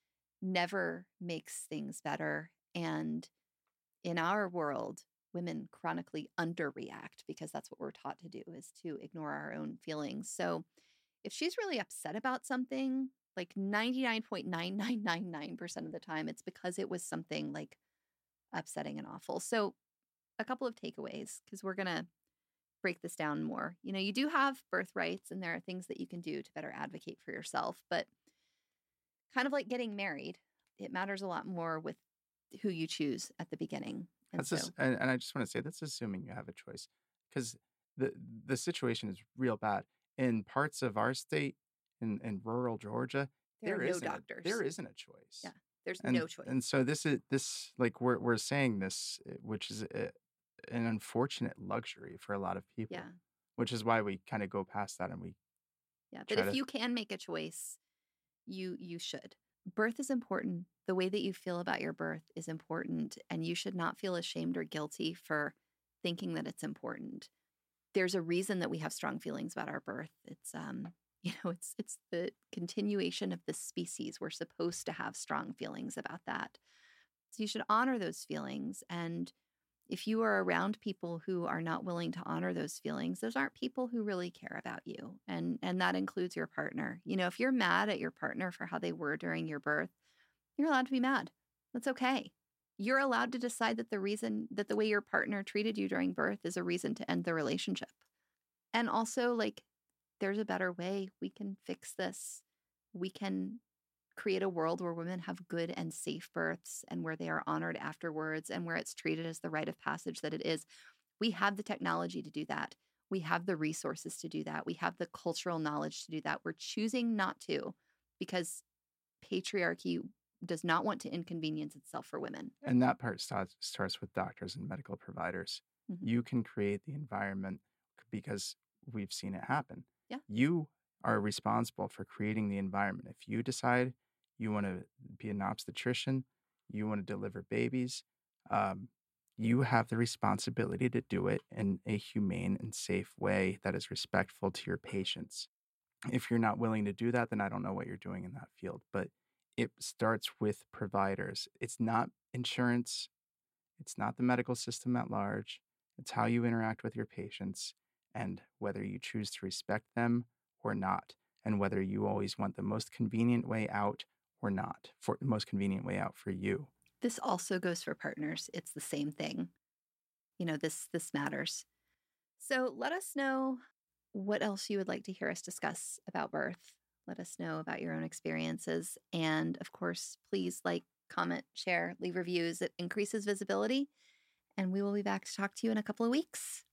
never makes things better. And in our world, women chronically underreact because that's what we're taught to do, is to ignore our own feelings. So if she's really upset about something, like ninety-nine point nine nine nine nine percent of the time, it's because it was something like upsetting and awful. So a couple of takeaways, because we're going to break this down more. You know, you do have birthrights and there are things that you can do to better advocate for yourself, but kind of like getting married, it matters a lot more with who you choose at the beginning. And
That's
so,
just, and, and I just want to say that's assuming you have a choice, because the the situation is real bad in parts of our state, in, in rural Georgia.
there are
There
no
isn't a,
doctors.
there isn't a choice.
Yeah, there's
and
no choice.
and so this is this like we're we're saying this, uh, which is a, an unfortunate luxury for a lot of people.
Yeah.
Which is why we kind of go past that and we
Yeah, but
try
if
to.
you can make a choice, you you should. Birth is important. The way that you feel about your birth is important, and you should not feel ashamed or guilty for thinking that it's important. There's a reason that we have strong feelings about our birth. It's um, you know, it's it's the continuation of the species. We're supposed to have strong feelings about that. So you should honor those feelings. And if you are around people who are not willing to honor those feelings, those aren't people who really care about you. And and that includes your partner. You know, if you're mad at your partner for how they were during your birth, you're allowed to be mad. That's okay. You're allowed to decide that the reason that the way your partner treated you during birth is a reason to end the relationship. And also, like, there's a better way. We can fix this. We can create a world where women have good and safe births and where they are honored afterwards and where it's treated as the rite of passage that it is. We have the technology to do that. We have the resources to do that. We have the cultural knowledge to do that. We're choosing not to because patriarchy does not want to inconvenience itself for women.
And that part starts starts with doctors and medical providers.
Mhm.
You can create the environment because we've seen it happen.
Yeah.
You are responsible for creating the environment. If you decide you want to be an obstetrician, you want to deliver babies, um, you have the responsibility to do it in a humane and safe way that is respectful to your patients. If you're not willing to do that, then I don't know what you're doing in that field. But it starts with providers. It's not insurance. It's not the medical system at large. It's how you interact with your patients and whether you choose to respect them or not, and whether you always want the most convenient way out or not, for the most convenient way out for you.
This also goes for partners. It's the same thing. You know, this this matters. So let us know what else you would like to hear us discuss about birth. Let us know about your own experiences. And of course, please like, comment, share, leave reviews. It increases visibility. And we will be back to talk to you in a couple of weeks.